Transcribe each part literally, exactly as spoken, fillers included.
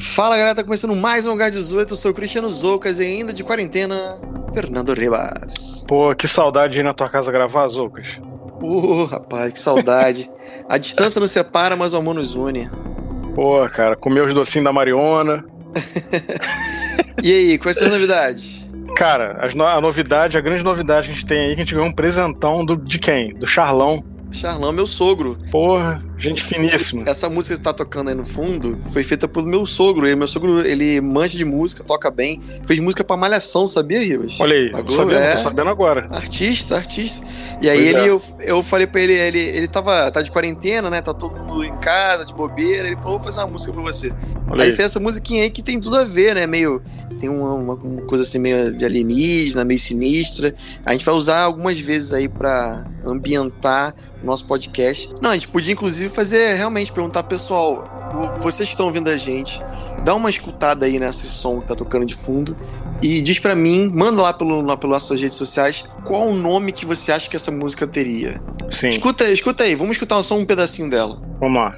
Fala galera, tá começando mais um Hangar dezoito, eu sou o Cristiano Zoucas e ainda de quarentena, Fernando Ribas. Pô, que saudade de ir na tua casa gravar, Zoucas. Pô, rapaz, que saudade. A distância nos separa, mas o amor nos une. Pô, cara, comer os docinhos da Mariona. E aí, quais são as novidades? Cara, as no- a novidade, a grande novidade que a gente tem aí, é que a gente ganhou um presentão do, de quem? Do Charlão. Charlão, meu sogro. Porra, gente finíssima. Essa música que você tá tocando aí no fundo foi feita pelo meu sogro. E meu sogro, ele manja de música, toca bem. Fez música pra Malhação, sabia, Ribas? Olha aí, tô sabendo, é... tô sabendo agora. Artista, artista. E aí Pois ele, é. eu, eu falei pra ele, ele, ele tava tá de quarentena, né? Tá todo mundo em casa, de bobeira. Ele falou, vou fazer uma música pra você. Olha Aí aí. fez essa musiquinha aí que tem tudo a ver, né? Meio. Tem uma, uma, uma coisa assim meio de alienígena, meio sinistra. A gente vai usar algumas vezes aí pra ambientar o nosso podcast. Não, a gente podia inclusive fazer, realmente, perguntar, pessoal, o- vocês que estão ouvindo a gente, dá uma escutada aí nesse som que tá tocando de fundo e diz pra mim, manda lá pelo, lá pelas nossas redes sociais, qual o nome que você acha que essa música teria. Sim, Escuta, escuta aí, vamos escutar só um pedacinho dela. vamos lá.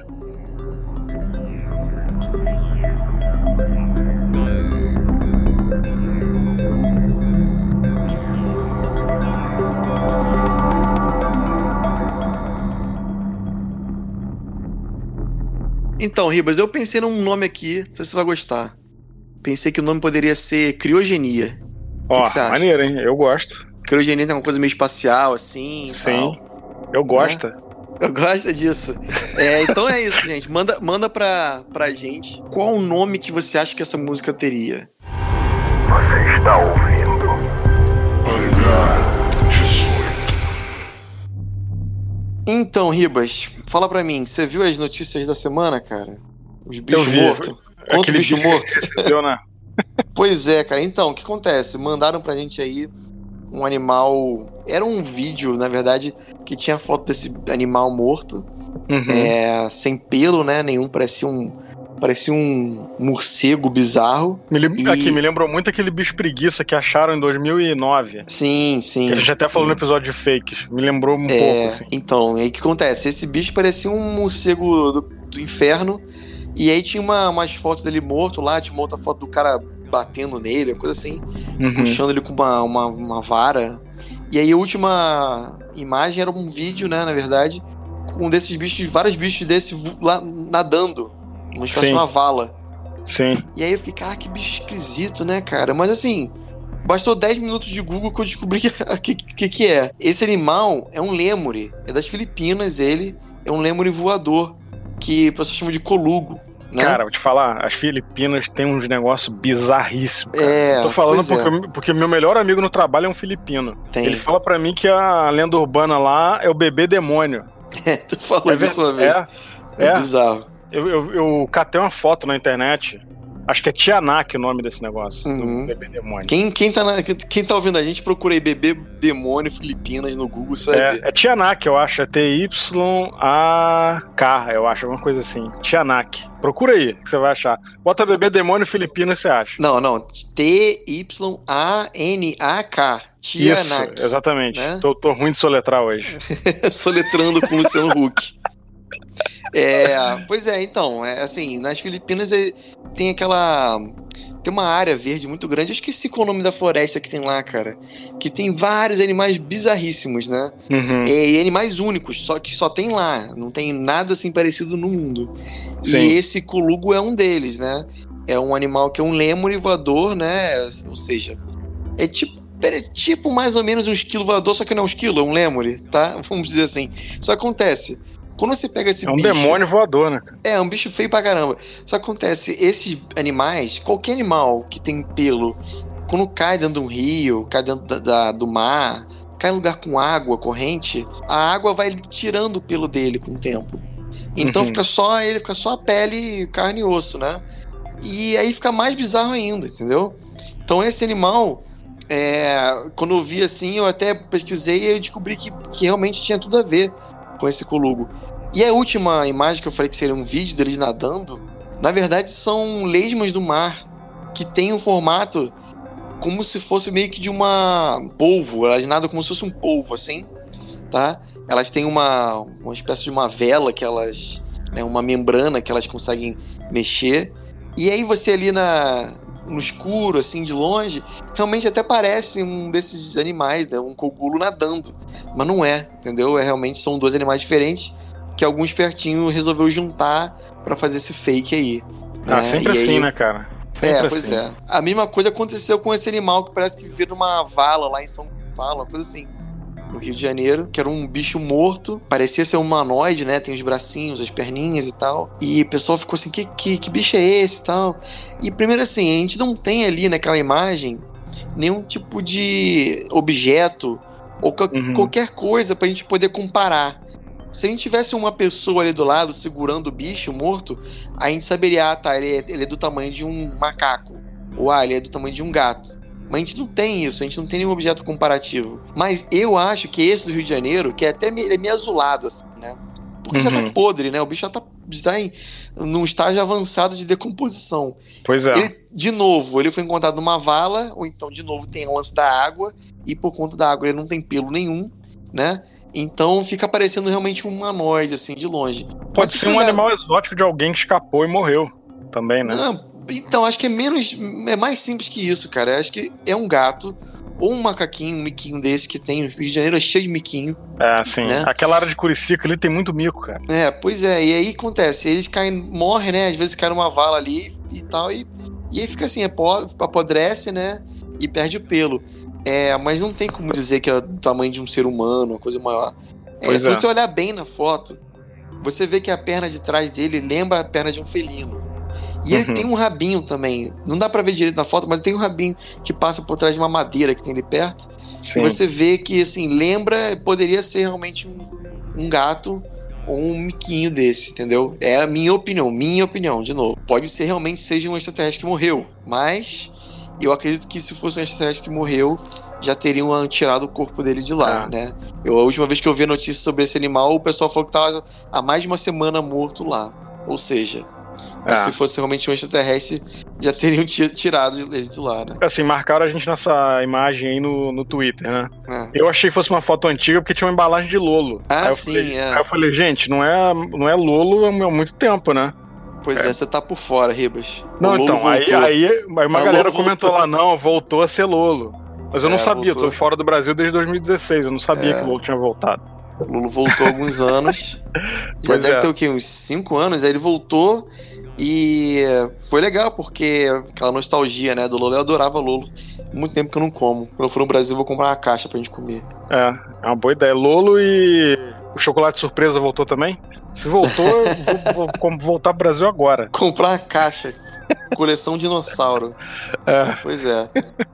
Então, Ribas, eu pensei num nome aqui, não sei se você vai gostar. Pensei que o nome poderia ser Criogenia. O que Ó, que você acha? maneiro, hein? Eu gosto. Criogenia tem uma coisa meio espacial, assim. e Sim, tal. eu gosto. Eu gosto disso. É, então é isso, gente. Manda, manda pra, pra gente qual o nome que você acha que essa música teria. Você está ouvindo Hangar dezoito. Então, Ribas, fala pra mim, você viu as notícias da semana, cara? Os bichos Eu vi. mortos? Conta Aquele o bicho bicho morto. que recebeu, né? Pois é, cara. Então, o que acontece? Mandaram pra gente aí um animal... Era um vídeo, na verdade, que tinha foto desse animal morto. Uhum. É, sem pelo, né? Nenhum. Parecia um... Parecia um morcego bizarro. Me lem- E- Aqui, me lembrou muito aquele bicho preguiça que acharam em dois mil e nove. Sim, sim. Que a gente até falou sim. no episódio de fakes. Me lembrou um É, pouco, assim. então, aí o que acontece? Esse bicho parecia um morcego do, do inferno. E aí tinha uma, umas fotos dele morto lá, tinha uma outra foto do cara batendo nele, uma coisa assim, Uhum. puxando ele com uma, uma, uma vara. E aí a última imagem era um vídeo, né, na verdade, com um desses bichos, vários bichos desses vo- lá nadando, uma espécie Sim. de uma vala. Sim. E aí eu fiquei, cara, que bicho esquisito, né, cara? Mas assim, bastou dez minutos de Google que eu descobri que que, que que é. Esse animal é um lêmure, é das Filipinas ele, é um lêmure voador, que o pessoal chama de colugo, né? Cara, vou te falar, as Filipinas têm uns negócios bizarríssimos, cara. É, Eu tô falando pois é. porque, porque meu melhor amigo no trabalho é um filipino. Tem. Ele fala pra mim que a lenda urbana lá é o bebê demônio. É, tu falou É disso uma vez. É, É, é. bizarro. Eu, eu, eu catei uma foto na internet. Acho que é Tianak o nome desse negócio, Uhum. do bebê demônio. Quem, quem, tá na, quem tá ouvindo a gente, procura aí bebê demônio Filipinas no Google, você vai ver. É, é Tianak, eu acho. É T Y A K, eu acho, alguma coisa assim. Tianak. Procura aí, que você vai achar. Bota bebê demônio filipino e você acha. Não, não. T Y A N A K. Tianak. Isso, exatamente. né? Tô, tô ruim de soletrar hoje. Soletrando com o Luciano Huck. É, pois é, então, é, assim, nas Filipinas é, tem aquela... Tem uma área verde muito grande. Eu esqueci qual é o nome da floresta que tem lá, cara. Que tem vários animais bizarríssimos, né? Uhum. É, e animais únicos, só que só tem lá. Não tem nada assim parecido no mundo. Sim. E esse colugo é um deles, né? É um animal que é um lêmure voador, né? Ou seja, é tipo, é tipo mais ou menos um esquilo voador, só que não é um esquilo, é um lêmure, tá? Vamos dizer assim. Só acontece, quando você pega esse É um bicho... demônio voador, né, cara? É, um bicho feio pra caramba. Só acontece, esses animais, qualquer animal que tem pelo, quando cai dentro de um rio, cai dentro da, da- do mar, cai em lugar com água corrente, a água vai tirando o pelo dele com o tempo. Então Uhum. fica só ele, fica só a pele, carne e osso, né? E aí fica mais bizarro ainda, entendeu? Então esse animal, é, quando eu vi assim, eu até pesquisei e eu descobri que, que realmente tinha tudo a ver com esse colugo. E a última imagem que eu falei que seria um vídeo deles nadando, na verdade são lesmas do mar, que tem um formato como se fosse meio que de uma polvo, elas nadam como se fosse um polvo, assim, tá? Elas têm uma, uma espécie de uma vela que elas, né, uma membrana que elas conseguem mexer, E aí você ali na, no escuro, assim, de longe, realmente até parece um desses animais, né? Um cogulo nadando. Mas não é, entendeu? É realmente são dois animais diferentes que algum espertinho resolveu juntar pra fazer esse fake aí. Ah, né? sempre E assim, aí... né, cara? Sempre É, assim. pois é. A mesma coisa aconteceu com esse animal que parece que vira uma vala lá em São Paulo, uma coisa assim. No Rio de Janeiro, que era um bicho morto, parecia ser um humanoide, né? Tem os bracinhos, as perninhas e tal. E o pessoal ficou assim: que, que, que bicho é esse e tal? E primeiro, assim, a gente não tem ali naquela imagem nenhum tipo de objeto ou co- Uhum. qualquer coisa pra gente poder comparar. Se a gente tivesse uma pessoa ali do lado segurando o bicho morto, a gente saberia: ah, tá, ele é, ele é do tamanho de um macaco. Ou ah, ele é do tamanho de um gato. Mas a gente não tem isso, a gente não tem nenhum objeto comparativo. Mas eu acho que esse do Rio de Janeiro, que é até meio, ele é meio azulado, assim, né? Porque Uhum. já tá podre, né? O bicho já tá, já tá em, num estágio avançado de decomposição. Pois é. Ele, de novo, ele foi encontrado numa vala, ou então, de novo, tem o lance da água, e por conta da água ele não tem pelo nenhum, né? Então fica parecendo realmente um humanoide, assim, de longe. Pode Mas se ser você um olhar- animal exótico de alguém que escapou e morreu também, né? Não, então, acho que é menos. É mais simples que isso, cara. Eu acho que é um gato, ou um macaquinho, um miquinho desse que tem. No Rio de Janeiro é cheio de miquinho. É, assim. Né? Aquela área de Curicica ali tem muito mico, cara. É, pois é. E aí acontece, eles caem, morrem, né? Às vezes caem numa vala ali e tal. E, e aí fica assim, apo- apodrece, né? E perde o pelo. É, mas não tem como dizer que é do tamanho de um ser humano, uma coisa maior. É, Pois se é. você olhar bem na foto, você vê que a perna de trás dele lembra a perna de um felino. E ele Uhum. tem um rabinho também. Não dá pra ver direito na foto, mas tem um rabinho que passa por trás de uma madeira que tem ali perto. Sim. E você vê que, assim, lembra, poderia ser realmente um, um gato ou um miquinho desse, entendeu? É a minha opinião, minha opinião, de novo. Pode ser realmente seja um extraterrestre que morreu, mas eu acredito que se fosse um extraterrestre que morreu, já teriam tirado o corpo dele de lá, Ah. né? Eu, a última vez que eu vi a notícia sobre esse animal, o pessoal falou que tava há mais de uma semana morto lá. Ou seja, Ah. se fosse realmente um extraterrestre, já teriam ti- tirado ele de lá, né? Assim, marcaram a gente nessa imagem aí no, no Twitter, né? É. Eu achei que fosse uma foto antiga porque tinha uma embalagem de Lolo. Ah, aí eu sim, falei, é. Aí eu falei, gente, não é, não é Lolo há muito tempo, né? Pois é, você tá por fora, Ribas. Não, O Lolo então, aí, voltou. aí, aí uma Ah, galera Lolo comentou voltou. lá, não, voltou a ser Lolo. Mas eu não É, sabia, voltou. eu tô fora do Brasil desde dois mil e dezesseis, eu não sabia É. que o Lolo tinha voltado. O Lolo voltou há alguns anos. Já Pois deve é. ter o quê? Uns cinco anos. Aí ele voltou e foi legal, porque aquela nostalgia, né, do Lolo. Eu adorava Lolo. Muito tempo que eu não como. Quando eu for no Brasil, eu vou comprar uma caixa pra gente comer. É, é uma boa ideia. Lolo e o chocolate surpresa voltou também? Se voltou, eu vou, vou com- voltar pro Brasil agora. Comprar uma caixa. Coleção dinossauro. É. Pois é.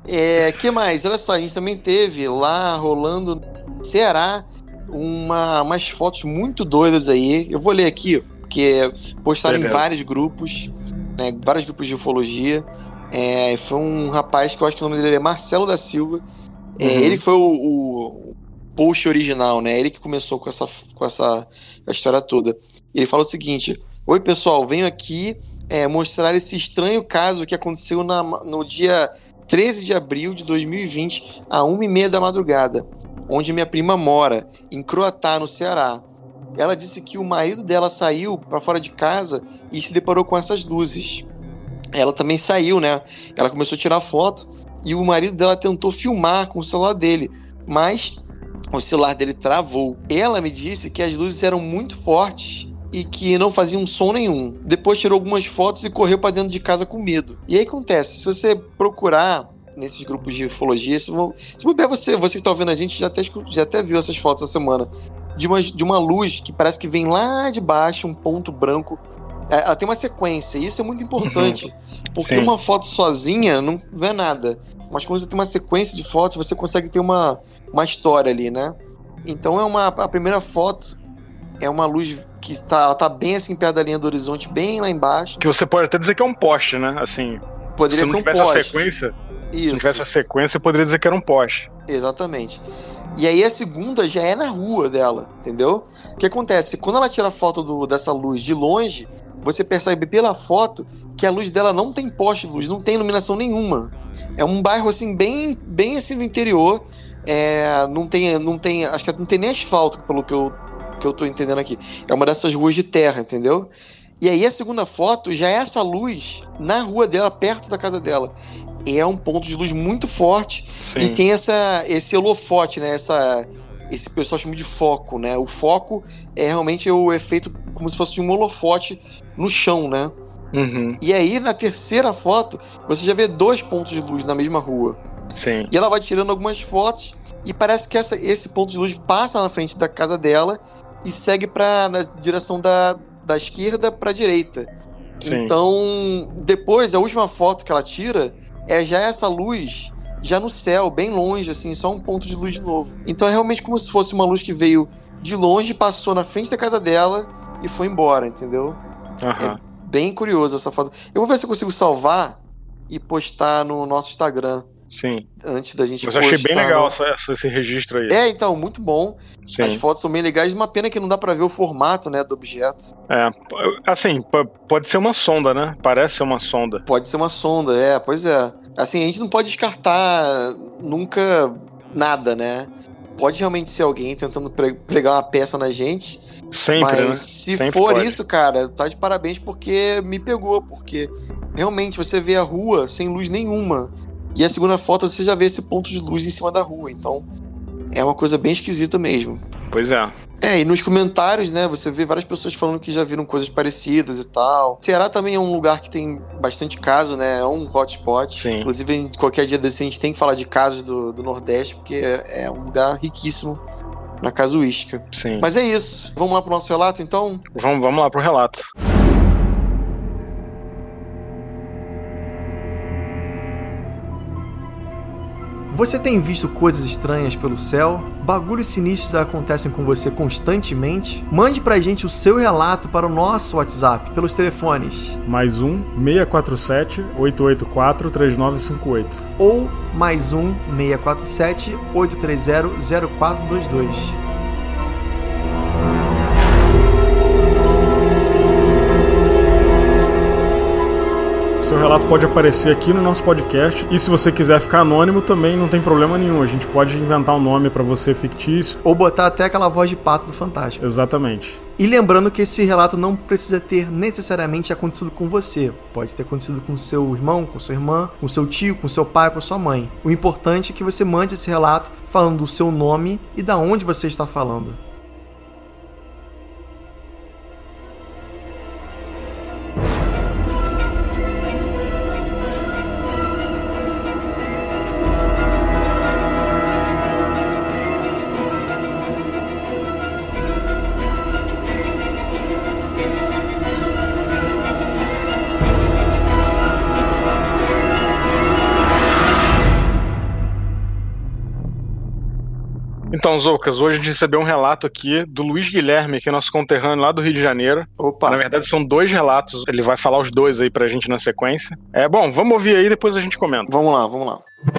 É, que mais? Olha só, a gente também teve lá rolando no Ceará uma, umas fotos muito doidas aí. Eu vou ler aqui, porque postaram em Beleza. vários grupos, né, vários grupos de ufologia. É, foi um rapaz que eu acho que o nome dele é Marcelo da Silva. É, Uhum. Ele que foi o, o post original, né? Ele que começou com essa, com essa a história toda. Ele fala o seguinte: oi, pessoal, venho aqui é, mostrar esse estranho caso que aconteceu na, no dia treze de abril de dois mil e vinte, a uma e meia da madrugada, onde minha prima mora, em Croatá, no Ceará. Ela disse que o marido dela saiu para fora de casa e se deparou com essas luzes. Ela também saiu, né? Ela começou a tirar foto e o marido dela tentou filmar com o celular dele, mas o celular dele travou. Ela me disse que as luzes eram muito fortes e que não faziam som nenhum. Depois tirou algumas fotos e correu para dentro de casa com medo. E aí acontece, se você procurar nesses grupos de ufologia, se bobear você, você que tá ouvindo a gente já até, escu- já até viu essas fotos essa semana, de uma, de uma luz que parece que vem lá de baixo, um ponto branco. É, ela tem uma sequência, e isso é muito importante, porque Sim. uma foto sozinha não é nada, mas quando você tem uma sequência de fotos, você consegue ter uma, uma história ali, né? Então é uma, a primeira foto é uma luz que está, ela tá bem assim perto da linha do horizonte, bem lá embaixo. Que você pode até dizer que é um poste, né? Assim, Poderia se ser não um tivesse a poste. sequência, se não Isso, tivesse a sequência, eu poderia dizer que era um poste. exatamente. E aí a segunda já é na rua dela, entendeu? O que acontece? Quando ela tira a foto do, dessa luz de longe, você percebe pela foto que a luz dela não tem poste de luz, não tem iluminação nenhuma. É um bairro assim bem, bem assim no interior. É, não tem, não tem, acho que não tem nem asfalto, pelo que eu, que eu tô entendendo aqui. É uma dessas ruas de terra, entendeu? E aí a segunda foto já é essa luz na rua dela, perto da casa dela. É um ponto de luz muito forte. Sim. E tem essa, esse holofote, né? Essa, esse pessoal chama de foco, né? O foco é realmente o efeito como se fosse de um holofote no chão, né? Uhum. E aí, na terceira foto, você já vê dois pontos de luz na mesma rua. Sim. E ela vai tirando algumas fotos e parece que essa, esse ponto de luz passa na frente da casa dela e segue pra, na direção da, da esquerda para a direita. Sim. Então, depois, a última foto que ela tira é já essa luz já no céu, bem longe, assim, só um ponto de luz de novo. Então é realmente como se fosse uma luz que veio de longe, passou na frente da casa dela e foi embora, entendeu? Uhum. É bem curioso essa foto. Eu vou ver se eu consigo salvar e postar no nosso Instagram. Sim. Antes da gente Mas eu achei bem legal no... essa, esse registro aí. É, então, muito bom. Sim. As fotos são bem legais. Uma pena que não dá pra ver o formato, né, do objeto. É, assim, p- pode ser uma sonda, né? Parece ser uma sonda. Pode ser uma sonda, é, pois é. Assim, a gente não pode descartar nunca nada, né? Pode realmente ser alguém tentando pre- pregar uma peça na gente. Sempre, mas né? se Sempre for pode. isso, cara, tá de parabéns porque me pegou. Porque realmente você vê a rua sem luz nenhuma. E a segunda foto você já vê esse ponto de luz em cima da rua. Então é uma coisa bem esquisita mesmo. Pois é. É, e nos comentários, né, você vê várias pessoas falando que já viram coisas parecidas e tal. Ceará também é um lugar que tem bastante caso, né, é um hotspot. Sim. Inclusive, em qualquer dia desse a gente tem que falar de casos do, do Nordeste, porque é, é um lugar riquíssimo na casuística. Sim. Mas é isso. Vamos lá pro nosso relato, então? Vamos, vamos lá pro relato. Você tem visto coisas estranhas pelo céu? Bagulhos sinistros acontecem com você constantemente? Mande pra gente o seu relato para o nosso WhatsApp, pelos telefones mais um, seis quatro sete, oito oito quatro, três nove cinco oito ou mais um, seis quatro sete, oito três zero, zero quatro dois dois. Seu relato pode aparecer aqui no nosso podcast. E se você quiser ficar anônimo, também não tem problema nenhum. A gente pode inventar um nome pra você fictício. Ou botar até aquela voz de pato do Fantástico. Exatamente. E lembrando que esse relato não precisa ter necessariamente acontecido com você. Pode ter acontecido com seu irmão, com sua irmã, com seu tio, com seu pai, com sua mãe. O importante é que você mande esse relato falando do seu nome e da onde você está falando. Então, Zoucas, hoje a gente recebeu um relato aqui do Luiz Guilherme, que é nosso conterrâneo lá do Rio de Janeiro. Opa! Na verdade, são dois relatos, ele vai falar os dois aí pra gente na sequência. É, bom, vamos ouvir aí, depois a gente comenta. Vamos lá, vamos lá.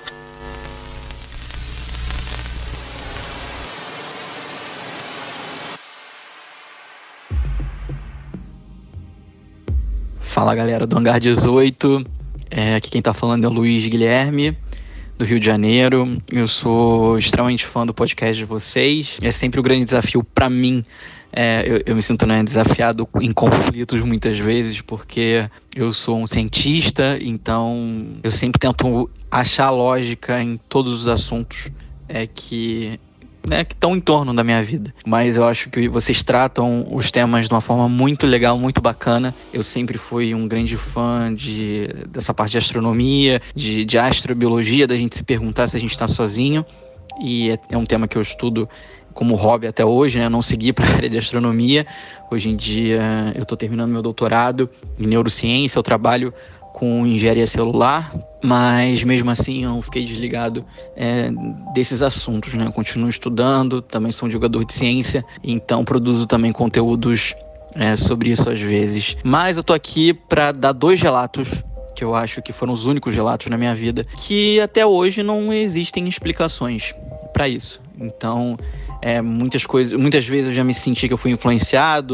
Fala, galera do Hangar dezoito. É, aqui quem tá falando é o Luiz Guilherme, do Rio de Janeiro. Eu sou extremamente fã do podcast de vocês. É sempre um grande desafio para mim. É, eu, eu me sinto, né, desafiado em conflitos muitas vezes, porque eu sou um cientista, então eu sempre tento achar lógica em todos os assuntos é, que... Né, que estão em torno da minha vida. Mas eu acho que vocês tratam os temas de uma forma muito legal, muito bacana. Eu sempre fui um grande fã de, dessa parte de astronomia, de, de astrobiologia, da gente se perguntar se a gente está sozinho. E é, é um tema que eu estudo como hobby até hoje, né? Eu não segui para a área de astronomia. Hoje em dia eu estou terminando meu doutorado em neurociência, eu trabalho com engenharia celular, mas mesmo assim eu não fiquei desligado é, desses assuntos, né? Eu continuo estudando, também sou um divulgador de ciência, então produzo também conteúdos é, sobre isso às vezes. Mas eu tô aqui para dar dois relatos que eu acho que foram os únicos relatos na minha vida que até hoje não existem explicações para isso. Então, é, muitas coisas, muitas vezes eu já me senti que eu fui influenciado,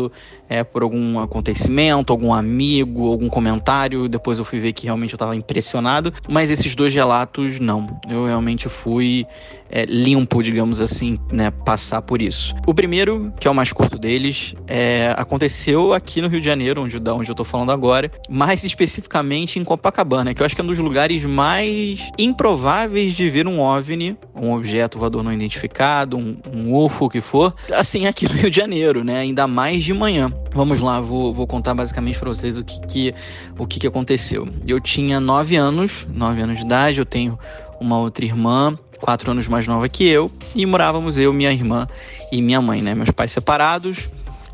é, por algum acontecimento, algum amigo, algum comentário. Depois eu fui ver que realmente eu estava impressionado. Mas esses dois relatos, não. Eu realmente fui é, limpo, digamos assim, né, passar por isso. O primeiro, que é o mais curto deles, é, aconteceu aqui no Rio de Janeiro, onde, da onde eu tô falando agora, mais especificamente em Copacabana, que eu acho que é um dos lugares mais improváveis de ver um OVNI, um objeto voador não identificado, um, um U F O, o que for, assim, aqui no Rio de Janeiro, né, ainda mais de manhã. Vamos lá, vou, vou contar basicamente pra vocês o que que, o que que aconteceu. Eu tinha nove anos, nove anos de idade, eu tenho uma outra irmã, quatro anos mais nova que eu, e morávamos eu, minha irmã e minha mãe, né? Meus pais separados.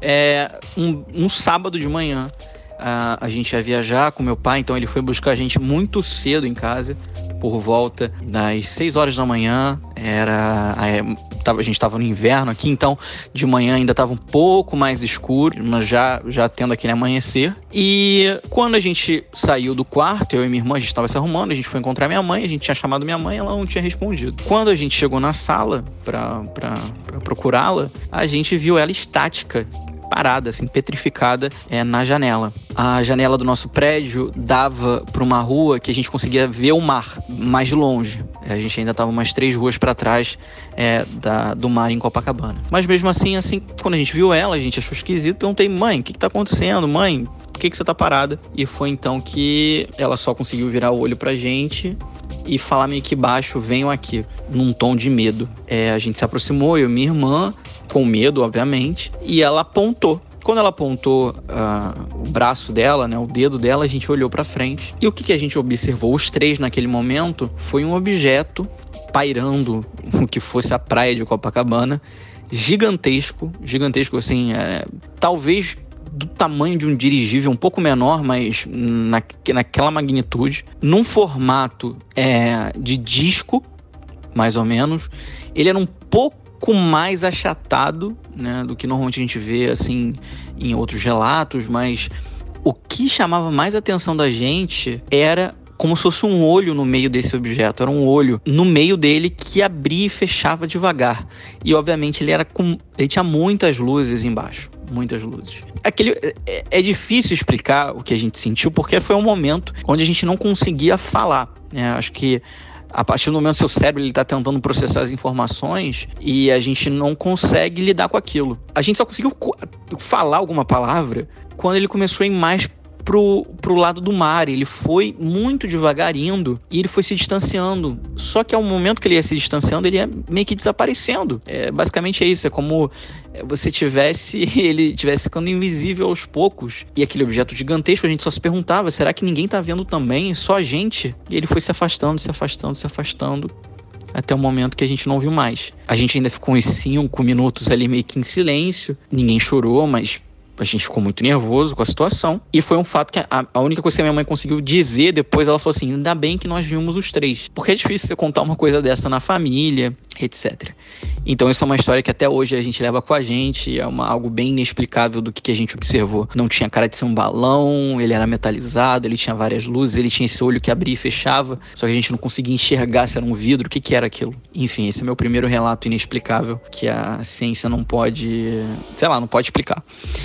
É, um, um sábado de manhã, a, a gente ia viajar com meu pai, então ele foi buscar a gente muito cedo em casa, por volta das seis horas da manhã. Era, a, a gente estava no inverno aqui, então de manhã ainda estava um pouco mais escuro, mas já, já tendo aquele amanhecer. E quando a gente saiu do quarto, eu e minha irmã, a gente estava se arrumando, a gente foi encontrar minha mãe, a gente tinha chamado minha mãe, ela não tinha respondido. Quando a gente chegou na sala para procurá-la, a gente viu ela estática, parada, assim, petrificada, é, na janela. A janela do nosso prédio dava para uma rua que a gente conseguia ver o mar mais de longe. A gente ainda estava umas três ruas para trás é, da, do mar em Copacabana. Mas mesmo assim, assim, quando a gente viu ela, a gente achou esquisito. Perguntei, mãe, o que, que tá acontecendo? Mãe, por que, que você tá parada? E foi então que ela só conseguiu virar o olho pra gente e falar meio que baixo, venham aqui, num tom de medo. É, a gente se aproximou, eu e minha irmã, com medo, obviamente, e ela apontou. Quando ela apontou uh, o braço dela, né, o dedo dela, a gente olhou pra frente. E o que, que a gente observou, os três naquele momento, foi um objeto pairando o que fosse a praia de Copacabana, gigantesco, gigantesco assim, é, talvez do tamanho de um dirigível, um pouco menor, mas na, naquela magnitude, num formato é, de disco, mais ou menos. Ele era um pouco mais achatado, né, do que normalmente a gente vê assim em outros relatos, mas o que chamava mais a atenção da gente era como se fosse um olho no meio desse objeto. Era um olho no meio dele que abria e fechava devagar. E obviamente ele era com, ele tinha muitas luzes embaixo. Muitas luzes. Aquele, é, é difícil explicar o que a gente sentiu, porque foi um momento onde a gente não conseguia falar, né? Acho que a partir do momento que seu cérebro está tentando processar as informações e a gente não consegue lidar com aquilo. A gente só conseguiu falar alguma palavra quando ele começou a ir mais Pro, pro lado do mar. Ele foi muito devagar indo e ele foi se distanciando. Só que ao momento que ele ia se distanciando, ele ia meio que desaparecendo. É, basicamente é isso. É como você tivesse, ele tivesse ficando invisível aos poucos. E aquele objeto gigantesco, a gente só se perguntava, será que ninguém tá vendo também? Só a gente? E ele foi se afastando, se afastando, se afastando, até o momento que a gente não viu mais. A gente ainda ficou uns cinco minutos ali meio que em silêncio. Ninguém chorou, mas a gente ficou muito nervoso com a situação. E foi um fato que a, a única coisa que a minha mãe conseguiu dizer depois, ela falou assim, ainda bem que nós vimos os três. Porque é difícil você contar uma coisa dessa na família, etcétera. Então isso é uma história que até hoje a gente leva com a gente. É uma, algo bem inexplicável do que, que a gente observou. Não tinha cara de ser um balão, ele era metalizado, ele tinha várias luzes, ele tinha esse olho que abria e fechava, só que a gente não conseguia enxergar se era um vidro, o que, que era aquilo. Enfim, esse é meu primeiro relato inexplicável que a ciência não pode, sei lá, não pode explicar.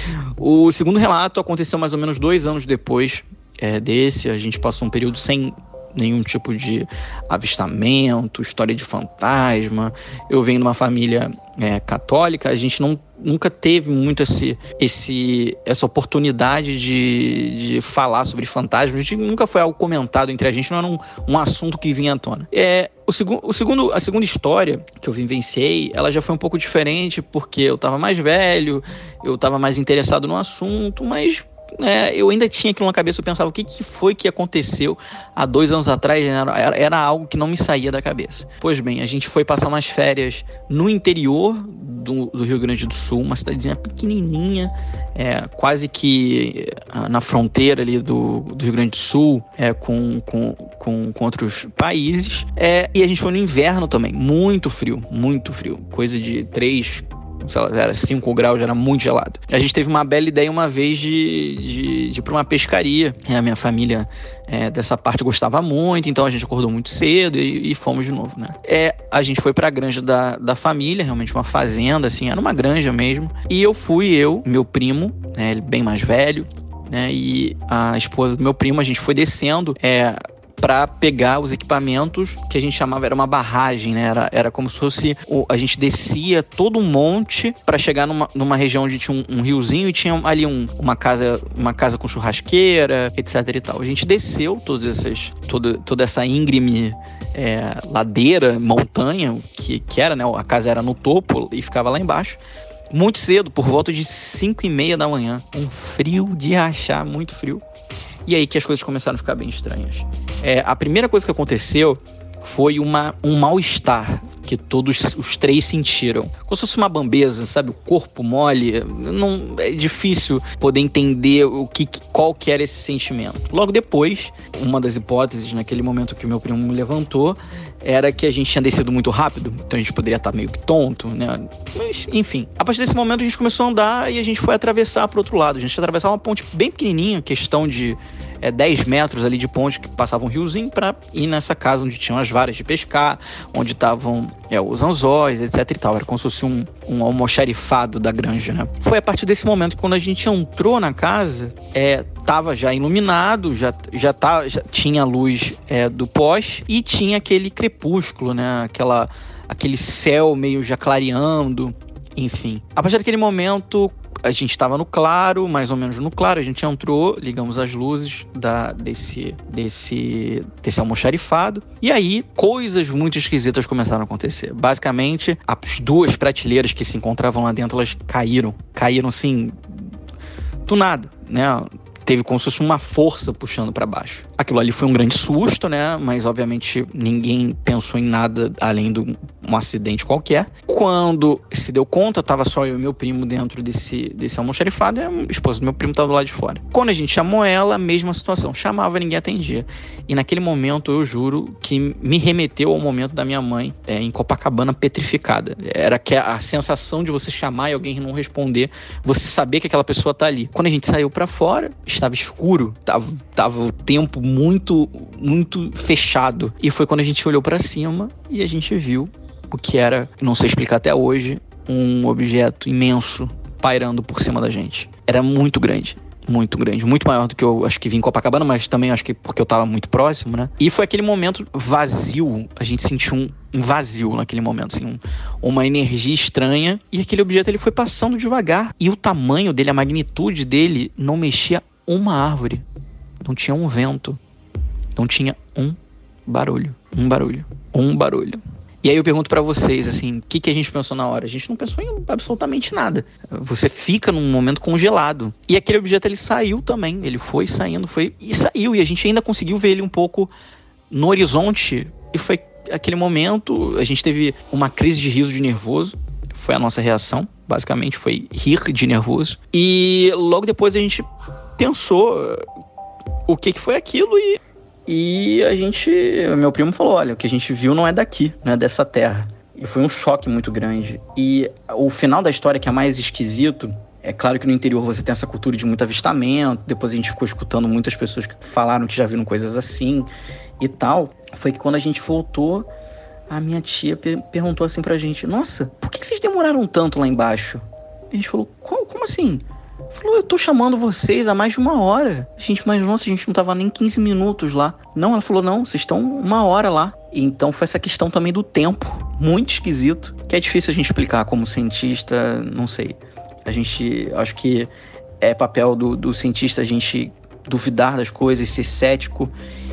O segundo relato aconteceu mais ou menos dois anos depois é, desse. A gente passou um período sem nenhum tipo de avistamento, história de fantasma. Eu venho de uma família é, católica, a gente não, nunca teve muito esse, esse, essa oportunidade de, de falar sobre fantasmas. A gente nunca foi algo comentado entre a gente, não era um, um assunto que vinha à tona. É, o segu, o segundo, a segunda história que eu vivenciei, ela já foi um pouco diferente, porque eu estava mais velho, eu estava mais interessado no assunto, mas É, eu ainda tinha aquilo na cabeça, eu pensava, o que, que foi que aconteceu há dois anos atrás? Era, era, era algo que não me saía da cabeça. Pois bem, a gente foi passar umas férias no interior do, do Rio Grande do Sul, uma cidadezinha pequenininha, é, quase que na fronteira ali do, do Rio Grande do Sul, é, com, com, com, com outros países, é, e a gente foi no inverno também, muito frio, muito frio, coisa de três sei lá, era cinco graus, já era muito gelado. A gente teve uma bela ideia uma vez de, de, de ir pra uma pescaria. É, a minha família é, dessa parte gostava muito, então a gente acordou muito cedo e, e fomos de novo, né? É, a gente foi pra granja da, da família, realmente uma fazenda, assim, era uma granja mesmo. E eu fui, eu, meu primo, né, ele bem mais velho, né, e a esposa do meu primo, a gente foi descendo, é... para pegar os equipamentos que a gente chamava, era uma barragem, né? Era, era como se fosse, o, a gente descia todo um monte para chegar numa, numa região onde tinha um, um riozinho e tinha ali um, uma, casa, uma casa com churrasqueira, etc e tal. A gente desceu todas essas, toda, toda essa íngreme é, ladeira, montanha, que, que era, né? A casa era no topo e ficava lá embaixo. Muito cedo, por volta de cinco e meia da manhã. Um frio de rachar, muito frio. E aí que as coisas começaram a ficar bem estranhas. É, a primeira coisa que aconteceu foi uma, um mal-estar que todos os três sentiram. Como se fosse uma bambeza, sabe? O corpo mole. Não, é difícil poder entender o que, qual que era esse sentimento. Logo depois, uma das hipóteses naquele momento que o meu primo me levantou era que a gente tinha descido muito rápido, então a gente poderia estar meio que tonto, né? Mas, enfim. A partir desse momento a gente começou a andar e a gente foi atravessar para o outro lado. A gente ia atravessar uma ponte bem pequenininha, questão de é, dez metros ali de ponte, que passava um riozinho, para ir nessa casa onde tinham as varas de pescar, onde estavam é, os anzóis, etc e tal. Era como se fosse um, um almoxarifado da granja, né? Foi a partir desse momento que, quando a gente entrou na casa, é, tava já iluminado, já, já, tá, já tinha a luz é, do poste e tinha aquele crepúsculo, né? Aquela, aquele céu meio já clareando, enfim. A partir daquele momento, a gente estava no claro, mais ou menos no claro, a gente entrou, ligamos as luzes da, desse, desse, desse almoxarifado, e aí coisas muito esquisitas começaram a acontecer. Basicamente, as duas prateleiras que se encontravam lá dentro, elas caíram, caíram assim, do nada, né? Teve como se fosse uma força puxando para baixo. Aquilo ali foi um grande susto, né? Mas, obviamente, ninguém pensou em nada além de um acidente qualquer. Quando se deu conta, tava só eu e meu primo dentro desse, desse almoxarifado, e a esposa do meu primo tava do lado de fora. Quando a gente chamou ela, mesma situação. Chamava, ninguém atendia. E naquele momento, eu juro que me remeteu ao momento da minha mãe é, em Copacabana, petrificada. Era que a sensação de você chamar e alguém não responder, você saber que aquela pessoa tá ali. Quando a gente saiu para fora, estava escuro, tava, tava o tempo muito, muito fechado. E foi quando a gente olhou para cima e a gente viu o que era, não sei explicar até hoje, um objeto imenso pairando por cima da gente. Era muito grande, muito grande, muito maior do que eu acho que vi em Copacabana, mas também acho que porque eu tava muito próximo, né? E foi aquele momento vazio, a gente sentiu um, um vazio naquele momento, assim, um, uma energia estranha, e aquele objeto ele foi passando devagar, e o tamanho dele, a magnitude dele, não mexia uma árvore, não tinha um vento, não tinha um barulho, um barulho, um barulho. E aí eu pergunto pra vocês, assim, o que, que a gente pensou na hora? A gente não pensou em absolutamente nada. Você fica num momento congelado. E aquele objeto, ele saiu também. Ele foi saindo, foi e saiu. E a gente ainda conseguiu ver ele um pouco no horizonte. E foi aquele momento, a gente teve uma crise de riso de nervoso. Foi a nossa reação, basicamente, foi rir de nervoso. E logo depois a gente pensou o que, que foi aquilo e... E a gente, meu primo falou, olha, o que a gente viu não é daqui, não é dessa terra. E foi um choque muito grande. E o final da história, que é mais esquisito, é claro que no interior você tem essa cultura de muito avistamento, depois a gente ficou escutando muitas pessoas que falaram que já viram coisas assim e tal. Foi que quando a gente voltou, a minha tia per- perguntou assim pra gente, nossa, por que vocês demoraram tanto lá embaixo? E a gente falou, como, como assim? Falou, eu tô chamando vocês há mais de uma hora. Gente, mas nossa, a gente não tava nem quinze minutos lá. Não, ela falou, não, vocês estão uma hora lá. Então foi essa questão também do tempo, muito esquisito, que é difícil a gente explicar como cientista, não sei. A gente, acho que é papel do, do cientista a gente duvidar das coisas, ser cético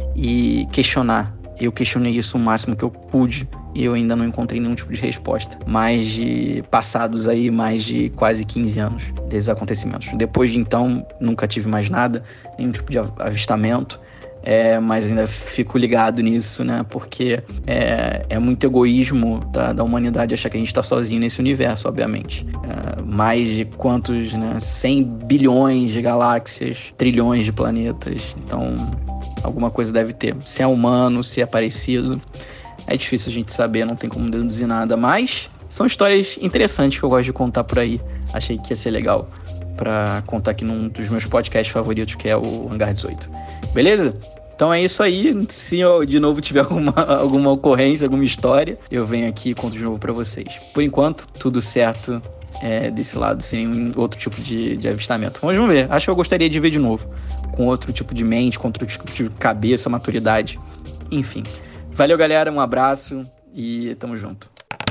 e questionar. Eu questionei isso o máximo que eu pude e eu ainda não encontrei nenhum tipo de resposta. Mais de passados aí, mais de quase quinze anos desses acontecimentos. Depois de então, nunca tive mais nada, nenhum tipo de avistamento. É, mas ainda fico ligado nisso, né? Porque é, é muito egoísmo da, da humanidade achar que a gente está sozinho nesse universo, obviamente. É, mais de quantos, né? cem bilhões de galáxias, trilhões de planetas. Então, alguma coisa deve ter. Se é humano, se é parecido, é difícil a gente saber, não tem como deduzir nada. Mas São histórias interessantes que eu gosto de contar por aí. Achei que ia ser legal pra contar aqui num dos meus podcasts favoritos, que é o Hangar dezoito. Beleza? Então é isso aí. Se eu de novo tiver alguma, alguma ocorrência, alguma história, eu venho aqui e conto de novo pra vocês. Por enquanto, tudo certo é, desse lado, sem outro tipo de, de avistamento. Mas vamos ver. Acho que eu gostaria de ver de novo. Com outro tipo de mente, com outro tipo de cabeça, maturidade. Enfim. Valeu, galera. Um abraço e tamo junto.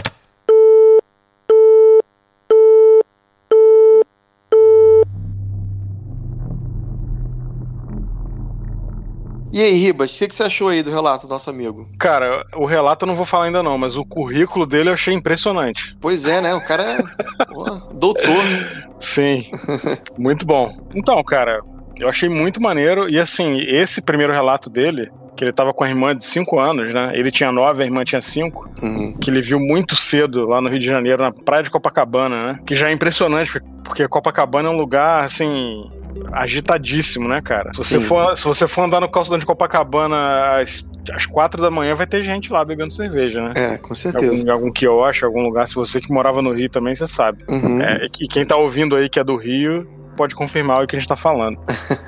E aí, Ribas, o que, que você achou aí do relato do nosso amigo? Cara, o relato eu não vou falar ainda não, mas o currículo dele eu achei impressionante. Pois é, né? O cara é pô, doutor. Sim, muito bom. Então, cara, eu achei muito maneiro. E assim, esse primeiro relato dele, que ele tava com a irmã de cinco anos, né? Ele tinha nove, a irmã tinha cinco. Uhum. Que ele viu muito cedo lá no Rio de Janeiro, na praia de Copacabana, né? Que já é impressionante, porque Copacabana é um lugar, assim... agitadíssimo, né, cara? Se você, for, se você for andar no calçadão de Copacabana às, às quatro da manhã, vai ter gente lá bebendo cerveja, né? É, com certeza. Algum, algum quiosque, algum lugar. Se você que morava no Rio também, você sabe. Uhum. É, e quem tá ouvindo aí que é do Rio, pode confirmar o que a gente tá falando.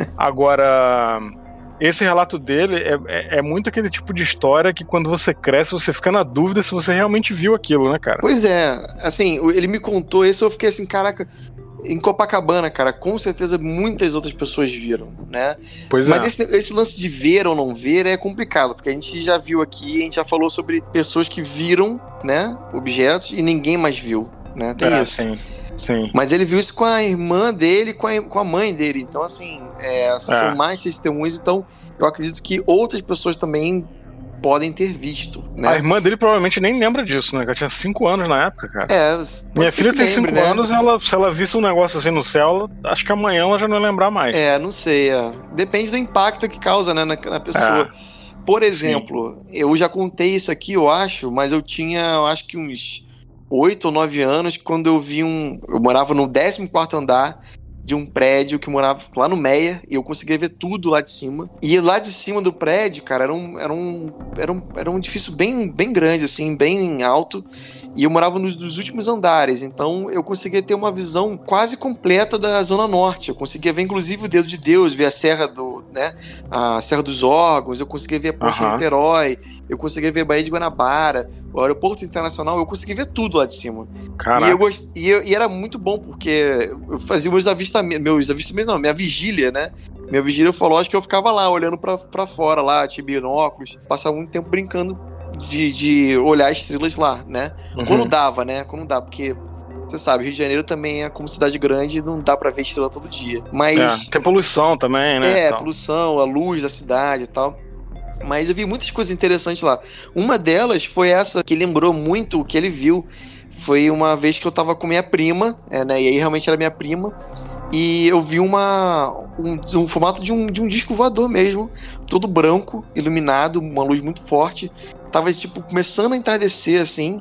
Agora... esse relato dele é, é, é muito aquele tipo de história que quando você cresce, você fica na dúvida se você realmente viu aquilo, né, cara? Pois é. Assim, ele me contou isso, eu fiquei assim, caraca... Em Copacabana, cara, com certeza muitas outras pessoas viram, né? Pois Mas é. esse, esse lance de ver ou não ver é complicado, porque a gente já viu aqui, a gente já falou sobre pessoas que viram, né, objetos e ninguém mais viu, né? Tem é, isso. Sim, sim. Mas ele viu isso com a irmã dele, com a, com a mãe dele. Então, assim, é, são É. mais testemunhos. Então, eu acredito que outras pessoas também podem ter visto, né? A irmã dele provavelmente nem lembra disso, né? Ela tinha cinco anos na época, cara. É, minha filha tem cinco né? anos, ela, se ela visse um negócio assim no céu, ela, acho que amanhã ela já não ia lembrar mais. É, não sei. É. Depende do impacto que causa, né, na, na pessoa. É. Por exemplo, Sim. eu já contei isso aqui, eu acho, mas eu tinha, eu acho que uns oito ou nove anos, quando eu vi um... Eu morava no décimo quarto andar de um prédio que morava lá no Meia, e eu conseguia ver tudo lá de cima. E lá de cima do prédio, cara, era um, era um, era um, era um edifício bem, bem grande, assim, bem alto, e eu morava nos, nos últimos andares, então eu conseguia ter uma visão quase completa da Zona Norte. Eu conseguia ver, inclusive, o Dedo de Deus, ver a Serra do, né, a Serra dos Órgãos, eu conseguia ver a Ponte uhum. de Niterói, eu conseguia ver a Baía de Guanabara, o Aeroporto Internacional, eu conseguia ver tudo lá de cima. Caraca. E, eu gost... e, eu... e era muito bom, porque eu fazia meus avistamentos, meus avistamentos não, minha vigília, né? Minha vigília ufológica, eu ficava lá, olhando pra, pra fora, lá, tinha binóculos, passava muito tempo brincando de, de olhar estrelas lá, né? Uhum. Quando dava, né? Quando dava, porque... Você sabe, Rio de Janeiro também é como cidade grande, não dá pra ver estrela todo dia. Mas... É, tem poluição também, né? É, poluição, a luz da cidade e tal. Mas eu vi muitas coisas interessantes lá. Uma delas foi essa que lembrou muito o que ele viu. Foi uma vez que eu tava com minha prima, é, né? E aí realmente era minha prima. E eu vi uma, um, um formato de um, de um disco voador mesmo. Todo branco, iluminado, uma luz muito forte. Tava, tipo, começando a entardecer, assim.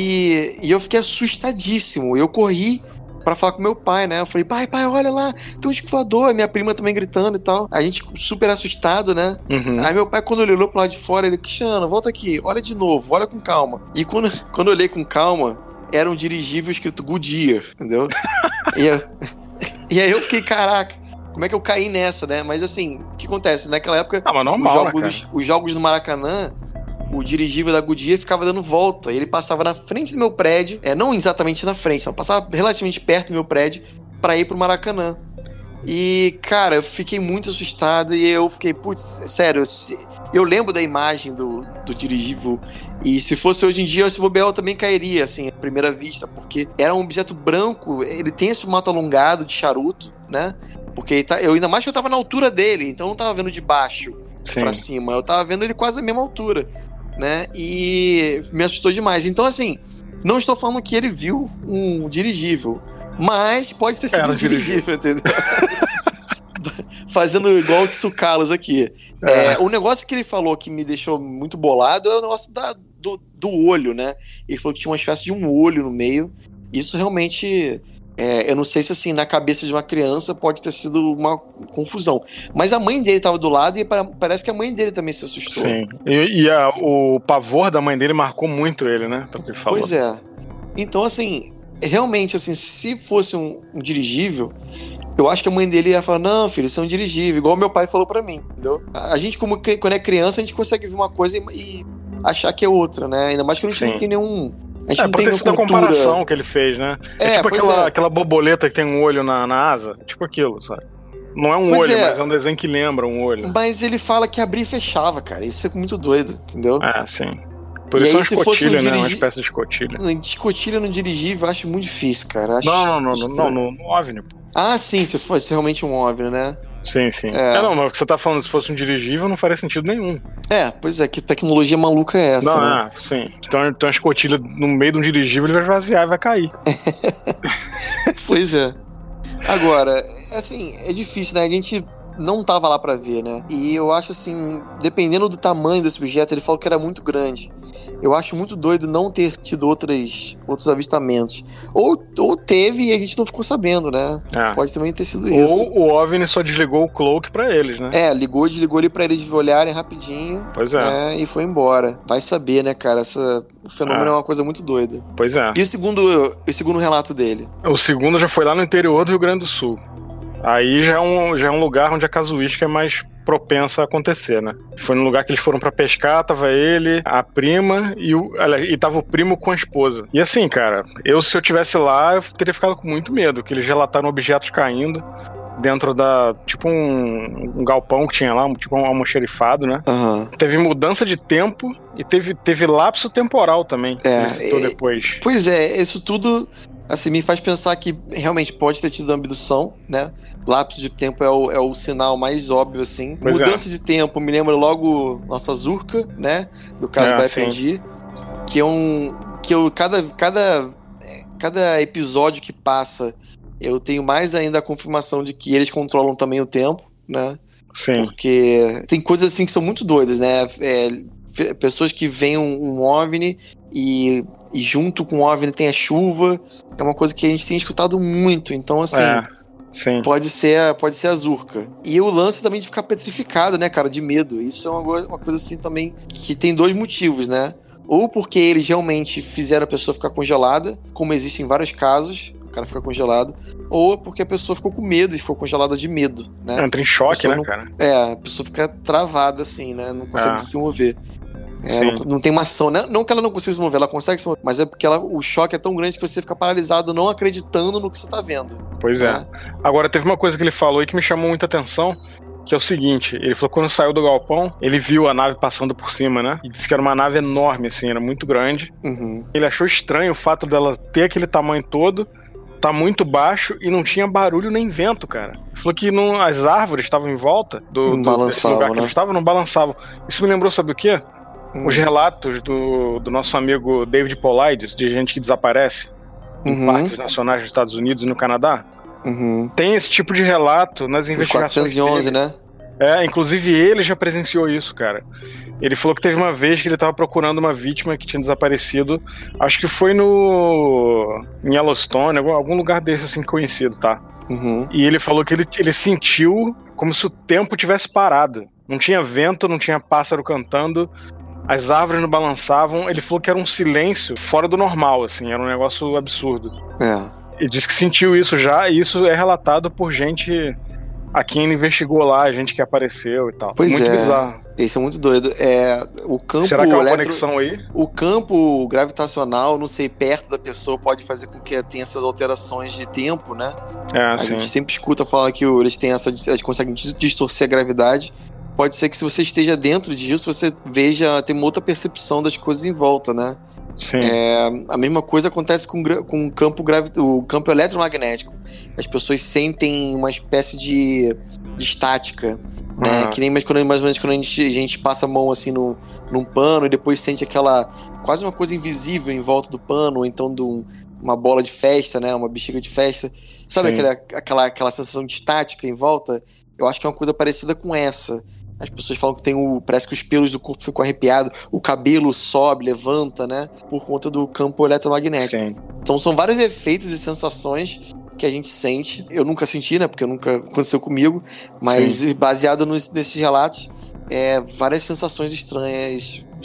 E, e eu fiquei assustadíssimo. Eu corri pra falar com meu pai, né? Eu falei, pai, pai, olha lá, tem um disco voador. Minha prima também gritando e tal. A gente super assustado, né? Uhum. Aí meu pai, quando ele olhou pro lado de fora, ele, Cristiano, volta aqui, olha de novo, olha com calma. E quando, quando eu olhei com calma, era um dirigível escrito Goodyear, entendeu? e, eu, e aí eu fiquei, caraca, como é que eu caí nessa, né? Mas assim, o que acontece? Naquela época, ah, mas normal, os, jogos, né, os, os jogos no Maracanã, o dirigível da Goodyear ficava dando volta. E ele passava na frente do meu prédio. É, não exatamente na frente, não, passava relativamente perto do meu prédio pra ir pro Maracanã. E, cara, eu fiquei muito assustado. E eu fiquei, putz, sério, se, eu lembro da imagem do, do dirigível. E se fosse hoje em dia, esse bobeal também cairia, assim, à primeira vista. Porque era um objeto branco. Ele tem esse formato alongado de charuto, né? Porque tá, eu ainda mais que eu tava na altura dele. Então eu não tava vendo de baixo Sim. pra cima. Eu tava vendo ele quase na mesma altura, né? E me assustou demais. Então, assim, não estou falando que ele viu um dirigível, mas pode ter sido Era um dirigível, entendeu? Fazendo igual o Tsukalos aqui. É. É, o negócio que ele falou que me deixou muito bolado é o negócio da, do, do olho, né? Ele falou que tinha uma espécie de um olho no meio. Isso realmente... É, eu não sei se assim, na cabeça de uma criança pode ter sido uma confusão. Mas a mãe dele estava do lado e parece que a mãe dele também se assustou. Sim. E, e a, o pavor da mãe dele marcou muito ele, né? Pelo que ele falou. Pois é. Então, assim, realmente, assim, se fosse um, um dirigível, eu acho que a mãe dele ia falar, não, filho, isso é um dirigível, igual meu pai falou pra mim, entendeu? A gente, como quando é criança, a gente consegue ver uma coisa e, e achar que é outra, né? Ainda mais que a gente Sim. não tem nenhum... A gente é, não tem nenhuma cultura... comparação que ele fez, né? É, é tipo aquela, é. aquela borboleta que tem um olho na, na asa, tipo aquilo, sabe? Não é um pois olho, é. mas é um desenho que lembra um olho. Mas ele fala que abria e fechava, cara. Isso é muito doido, entendeu? Ah, sim. Por e isso aí, é uma se fosse um dirigi... né? Uma espécie de escotilha. Escotilha no dirigível eu acho muito difícil, cara. Acho não, não, não, não, no, no OVNI. Ah, sim, se fosse realmente um OVNI, né? Sim, sim. É. é, não, mas o que você tá falando, se fosse um dirigível, não faria sentido nenhum. É, pois é, que tecnologia maluca é essa, não, né? É, sim. Então, então a escotilha no meio de um dirigível, ele vai esvaziar e vai cair. Pois é. Agora, assim, é difícil, né? A gente não tava lá pra ver, né? E eu acho assim, dependendo do tamanho desse objeto, ele falou que era muito grande. Eu acho muito doido não ter tido outras, outros avistamentos. Ou, ou teve e a gente não ficou sabendo, né? É. Pode também ter sido isso. Ou o OVNI só desligou o cloak pra eles, né? É, ligou, desligou ali pra eles olharem rapidinho. Pois é. Né? E foi embora. Vai saber, né, cara? Essa, o fenômeno é. é uma coisa muito doida. Pois é. E o segundo, o segundo relato dele? O segundo já foi lá no interior do Rio Grande do Sul. Aí já é, um, já é um lugar onde a casuística é mais propensa a acontecer, né? Foi no lugar que eles foram pra pescar, tava ele, a prima e, o, e tava o primo com a esposa. E assim, cara, eu se eu tivesse lá, eu teria ficado com muito medo, que eles relataram objetos caindo dentro da, tipo um, um galpão que tinha lá, tipo um almoxerifado, né? Uhum. Teve mudança de tempo e teve, teve lapso temporal também, é, é, depois. Pois é, isso tudo, assim, me faz pensar que realmente pode ter tido abdução, né? Lapso de tempo é o, é o sinal mais óbvio, assim. Pois Mudança é. de tempo, me lembra logo nossa Zurka, né? Do caso é, do F N G. Que é um... Que eu, cada, cada, cada episódio que passa, eu tenho mais ainda a confirmação de que eles controlam também o tempo, né? Sim. Porque tem coisas assim que são muito doidas, né? É, pessoas que veem um, um OVNI e, e junto com o OVNI tem a chuva. É uma coisa que a gente tem escutado muito. Então, assim... É. Sim. Pode ser, pode ser a Zurka. E o lance também de ficar petrificado, né, cara, de medo. Isso é uma, uma coisa assim também que tem dois motivos, né? Ou porque eles realmente fizeram a pessoa ficar congelada, como existe em vários casos, o cara fica congelado, ou porque a pessoa ficou com medo e ficou congelada de medo, né? Entra em choque, né, não, cara? É, a pessoa fica travada assim, né? Não consegue ah. se mover. É, não, não tem uma ação, né? Não que ela não consiga se mover, ela consegue se mover, mas é porque ela, o choque é tão grande que você fica paralisado, não acreditando no que você tá vendo. Pois é. é. Agora, teve uma coisa que ele falou aí que me chamou muita atenção, que é o seguinte, ele falou que quando saiu do galpão, ele viu a nave passando por cima, né? E disse que era uma nave enorme, assim, era muito grande. Uhum. Ele achou estranho o fato dela ter aquele tamanho todo, tá muito baixo e não tinha barulho nem vento, cara. Ele falou que não, as árvores estavam em volta do, do desse lugar que né? eles estavam, não balançavam. Isso me lembrou, sabe o quê? Os relatos do, do nosso amigo David Paulides, de gente que desaparece em uhum. parques nacionais dos Estados Unidos e no Canadá. Uhum. Tem esse tipo de relato nas investigações. quatrocentos e onze, dele. Né? É, inclusive ele já presenciou isso, cara. Ele falou que teve uma vez que ele tava procurando uma vítima que tinha desaparecido. Acho que foi no... em Yellowstone, algum lugar desse assim conhecido, tá? Uhum. E ele falou que ele, ele sentiu como se o tempo tivesse parado. Não tinha vento, não tinha pássaro cantando. As árvores não balançavam. Ele falou que era um silêncio fora do normal, assim. Era um negócio absurdo. É. Ele disse que sentiu isso já, e isso é relatado por gente a quem ele investigou lá, gente que apareceu e tal. Pois muito é. bizarro. Isso é muito doido. É, o campo Será que é uma eletro... conexão aí? O campo gravitacional, não sei, perto da pessoa pode fazer com que tenha essas alterações de tempo, né? É, a sim. gente sempre escuta falar que eles têm essa, eles conseguem distorcer a gravidade. Pode ser que se você esteja dentro disso, você veja, tem uma outra percepção das coisas em volta, né? Sim. É, a mesma coisa acontece com, com o, campo gravi... o campo eletromagnético. As pessoas sentem uma espécie de, de estática, né? Uhum. Que nem mais, quando, mais ou menos quando a gente, a gente passa a mão assim no, num pano e depois sente aquela quase uma coisa invisível em volta do pano, ou então de um, uma bola de festa, né? Uma bexiga de festa. Sabe aquela, aquela, aquela sensação de estática em volta? Eu acho que é uma coisa parecida com essa. As pessoas falam que tem o, parece que os pelos do corpo ficam arrepiados, o cabelo sobe, levanta, né? Por conta do campo eletromagnético. Sim. Então são vários efeitos e sensações que a gente sente. Eu nunca senti, né? Porque nunca aconteceu comigo. Mas Sim. baseado nos, nesses relatos, é, várias sensações estranhas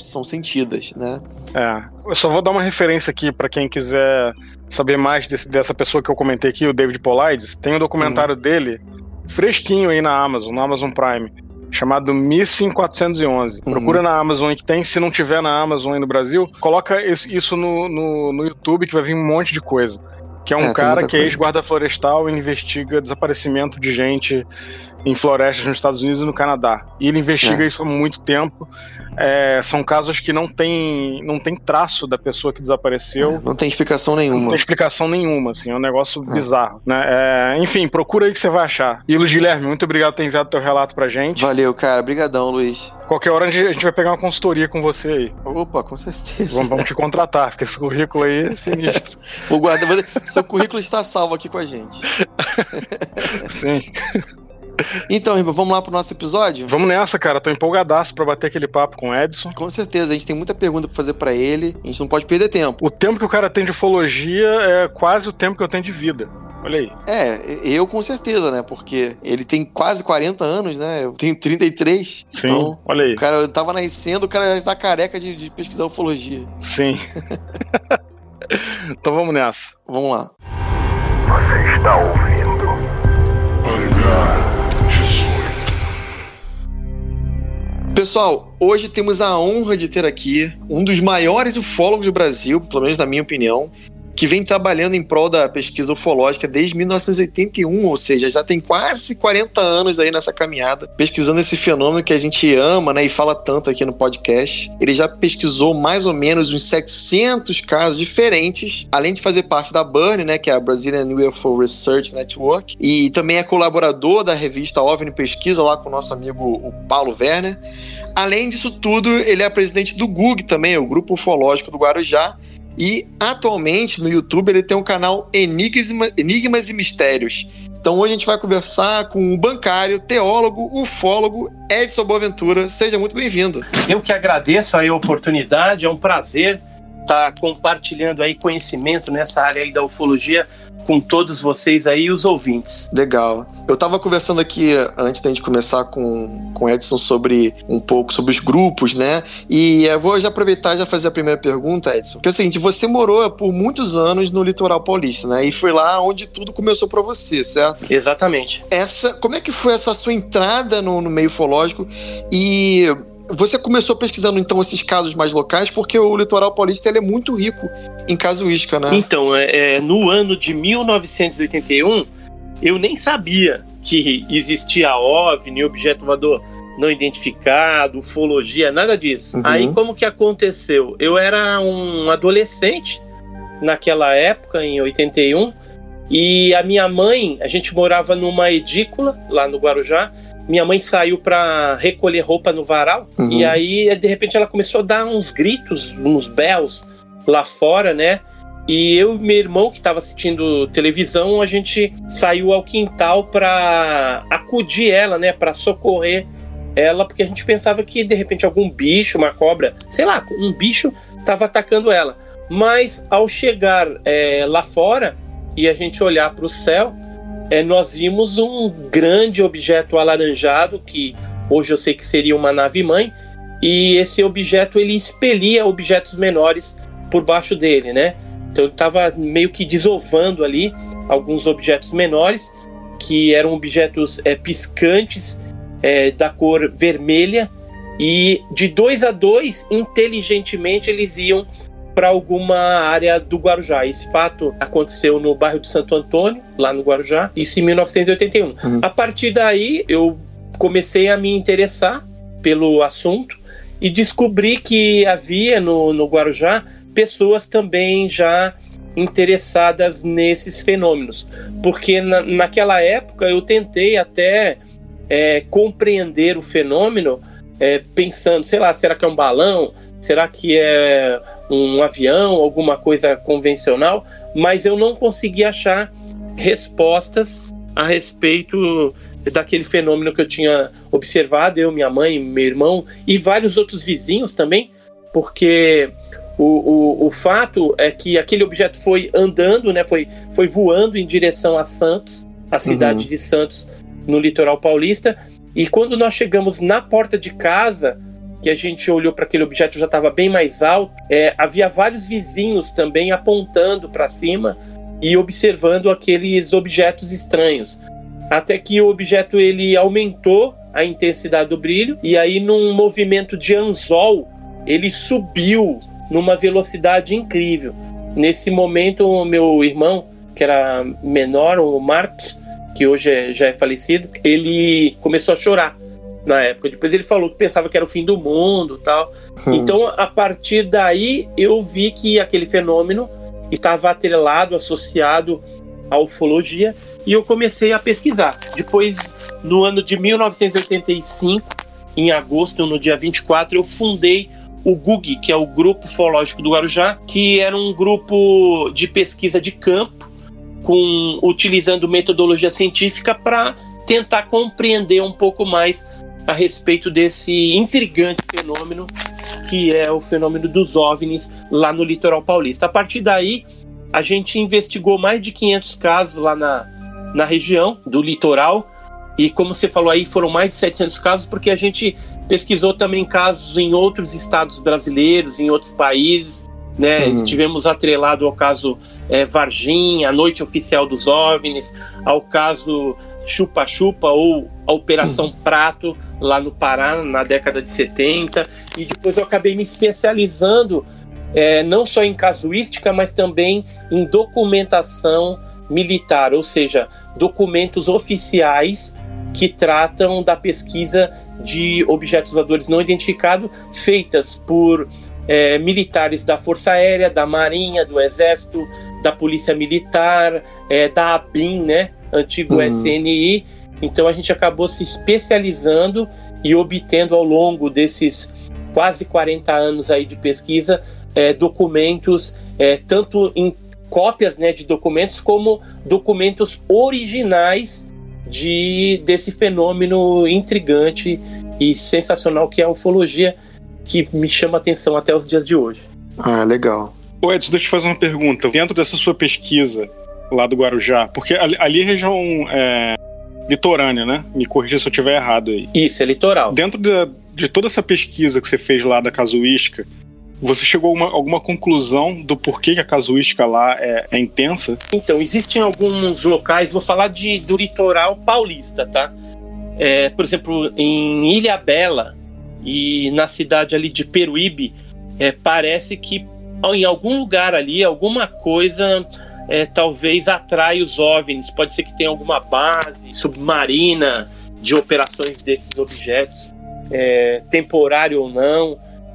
são sentidas, né? É, eu só vou dar uma referência aqui para quem quiser saber mais desse, dessa pessoa que eu comentei aqui, o David Paulides. Tem um documentário uhum. dele, fresquinho aí na Amazon, no Amazon Prime, chamado Missing quatrocentos e onze. Uhum. Procura na Amazon que tem. Se não tiver na Amazon aí no Brasil, coloca isso no, no, no YouTube que vai vir um monte de coisa. Que é um é, cara que é ex-guarda florestal e investiga desaparecimento de gente em florestas nos Estados Unidos e no Canadá. E ele investiga é. isso há muito tempo. É, são casos que não tem, não tem traço da pessoa que desapareceu. É, não tem explicação nenhuma. Não tem explicação nenhuma, assim, é um negócio é. bizarro. Né? É, enfim, procura aí que você vai achar. E Luiz Guilherme, muito obrigado por ter enviado teu relato pra gente. Valeu, cara. Obrigadão, Luiz. Qualquer hora a gente, a gente vai pegar uma consultoria com você aí. Opa, com certeza. Vamos, vamos te contratar, porque esse currículo aí é sinistro. Vou guardar, seu currículo está salvo aqui com a gente. Sim. Então, Riba, vamos lá pro nosso episódio? Vamos nessa, cara. Tô empolgadaço pra bater aquele papo com o Edson. Com certeza, a gente tem muita pergunta pra fazer pra ele. A gente não pode perder tempo. O tempo que o cara tem de ufologia é quase o tempo que eu tenho de vida. Olha aí. É, eu com certeza, né? Porque ele tem quase quarenta anos, né? Eu tenho trinta e três. Sim, então, olha aí. O cara tava nascendo, o cara já tá careca de, de pesquisar ufologia. Sim. Então vamos nessa. Vamos lá. Você está ouvindo Hangar dezoito. Pessoal, hoje temos a honra de ter aqui um dos maiores ufólogos do Brasil, pelo menos na minha opinião, que vem trabalhando em prol da pesquisa ufológica desde mil novecentos e oitenta e um, ou seja, já tem quase quarenta anos aí nessa caminhada, pesquisando esse fenômeno que a gente ama, né, e fala tanto aqui no podcast. Ele já pesquisou mais ou menos uns setecentos casos diferentes, além de fazer parte da BURN, né, que é a Brazilian U F O Research Network, e também é colaborador da revista OVNI Pesquisa, lá com o nosso amigo o Paulo Werner. Além disso tudo, ele é presidente do G U G também, o Grupo Ufológico do Guarujá. E atualmente no YouTube ele tem um canal Enigma, Enigmas e Mistérios. Então hoje a gente vai conversar com o bancário, teólogo, ufólogo Edson Boaventura. Seja muito bem-vindo. Eu que agradeço aí a oportunidade, é um prazer estar compartilhando aí conhecimento nessa área aí da ufologia com todos vocês aí e os ouvintes. Legal. Eu estava conversando aqui, antes da gente começar com o Edson, sobre um pouco sobre os grupos, né? E eu vou já aproveitar e já fazer a primeira pergunta, Edson. Que é o seguinte, você morou por muitos anos no litoral paulista, né? E foi lá onde tudo começou para você, certo? Exatamente. Essa, como é que foi essa sua entrada no, no meio ufológico? E você começou pesquisando, então, esses casos mais locais, porque o litoral paulista ele é muito rico em casuística, né? Então, é, no ano de mil novecentos e oitenta e um, eu nem sabia que existia OVNI, objeto voador não identificado, ufologia, nada disso. Uhum. Aí, como que aconteceu? Eu era um adolescente naquela época, em oitenta e um, e a minha mãe, a gente morava numa edícula, lá no Guarujá. Minha mãe saiu para recolher roupa no varal, uhum. E aí, de repente, ela começou a dar uns gritos, uns berros lá fora, né? E eu e meu irmão, que estava assistindo televisão, a gente saiu ao quintal para acudir ela, né? Para socorrer ela, porque a gente pensava que, de repente, algum bicho, uma cobra, sei lá, um bicho estava atacando ela. Mas, ao chegar é, lá fora e a gente olhar para o céu, É, nós vimos um grande objeto alaranjado, que hoje eu sei que seria uma nave-mãe, e esse objeto ele expelia objetos menores por baixo dele, né? Então ele estava meio que desovando ali alguns objetos menores, que eram objetos é, piscantes, é, da cor vermelha, e de dois a dois, inteligentemente, eles iam para alguma área do Guarujá. Esse fato aconteceu no bairro de Santo Antônio, lá no Guarujá, isso em mil novecentos e oitenta e um. Uhum. A partir daí, eu comecei a me interessar pelo assunto e descobri que havia no, no Guarujá pessoas também já interessadas nesses fenômenos. Porque na, naquela época eu tentei até é, compreender o fenômeno é, pensando, sei lá, será que é um balão? Será que é um avião, alguma coisa convencional? Mas eu não consegui achar respostas a respeito daquele fenômeno que eu tinha observado, eu, minha mãe, meu irmão e vários outros vizinhos também, porque o, o, o fato é que aquele objeto foi andando, né, foi, foi voando em direção a Santos, a cidade uhum. de Santos, no litoral paulista, e quando nós chegamos na porta de casa, que a gente olhou para aquele objeto, já estava bem mais alto, é, havia vários vizinhos também apontando para cima e observando aqueles objetos estranhos. Até que o objeto ele aumentou a intensidade do brilho, e aí num movimento de anzol, ele subiu numa velocidade incrível. Nesse momento, o meu irmão, que era menor, o Marcos, que hoje é, já é falecido, ele começou a chorar na época. Depois ele falou que pensava que era o fim do mundo e tal. Hum. Então, a partir daí, eu vi que aquele fenômeno estava atrelado, associado à ufologia, e eu comecei a pesquisar. Depois, no ano de mil novecentos e oitenta e cinco, em agosto, no dia vinte e quatro, eu fundei o G U G, que é o Grupo Ufológico do Guarujá, que era um grupo de pesquisa de campo, com, utilizando metodologia científica para tentar compreender um pouco mais a respeito desse intrigante fenômeno, que é o fenômeno dos OVNIs lá no litoral paulista. A partir daí, a gente investigou mais de quinhentos casos lá na, na região do litoral, e como você falou aí, foram mais de setecentos casos, porque a gente pesquisou também casos em outros estados brasileiros, em outros países, né? Uhum. Estivemos atrelado ao caso é, Varginha, a Noite Oficial dos OVNIs, ao caso Chupa-Chupa ou a Operação uhum. Prato, lá no Pará, na década de setenta, e depois eu acabei me especializando é, não só em casuística, mas também em documentação militar, ou seja, documentos oficiais que tratam da pesquisa de objetos voadores não identificados, feitas por é, militares da Força Aérea, da Marinha, do Exército, da Polícia Militar, é, da ABIN, né, antigo uhum. S N I. Então a gente acabou se especializando e obtendo ao longo desses quase quarenta anos aí de pesquisa é, documentos, é, tanto em cópias, né, de documentos, como documentos originais de, desse fenômeno intrigante e sensacional que é a ufologia, que me chama a atenção até os dias de hoje. Ah, legal. Ô Edson, deixa eu te fazer uma pergunta. Dentro dessa sua pesquisa lá do Guarujá, porque ali, ali é região é, litorânea, né? Me corrija se eu estiver errado aí. Isso, é litoral. Dentro de, de toda essa pesquisa que você fez lá da casuística, você chegou a uma, alguma conclusão do porquê que a casuística lá é, é intensa? Então, existem alguns locais, vou falar de, do litoral paulista, tá? É, por exemplo, em Ilhabela e na cidade ali de Peruíbe, é, parece que em algum lugar ali, alguma coisa é, talvez atrai os OVNIs. Pode ser que tenha alguma base submarina de operações desses objetos, é, temporário ou não,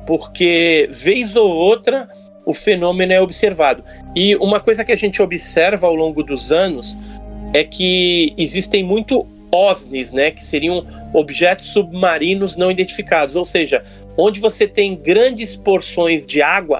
porque vez ou outra o fenômeno é observado. E uma coisa que a gente observa ao longo dos anos é que existem muito O S N Is, né, que seriam objetos submarinos não identificados, ou seja, onde você tem grandes porções de água,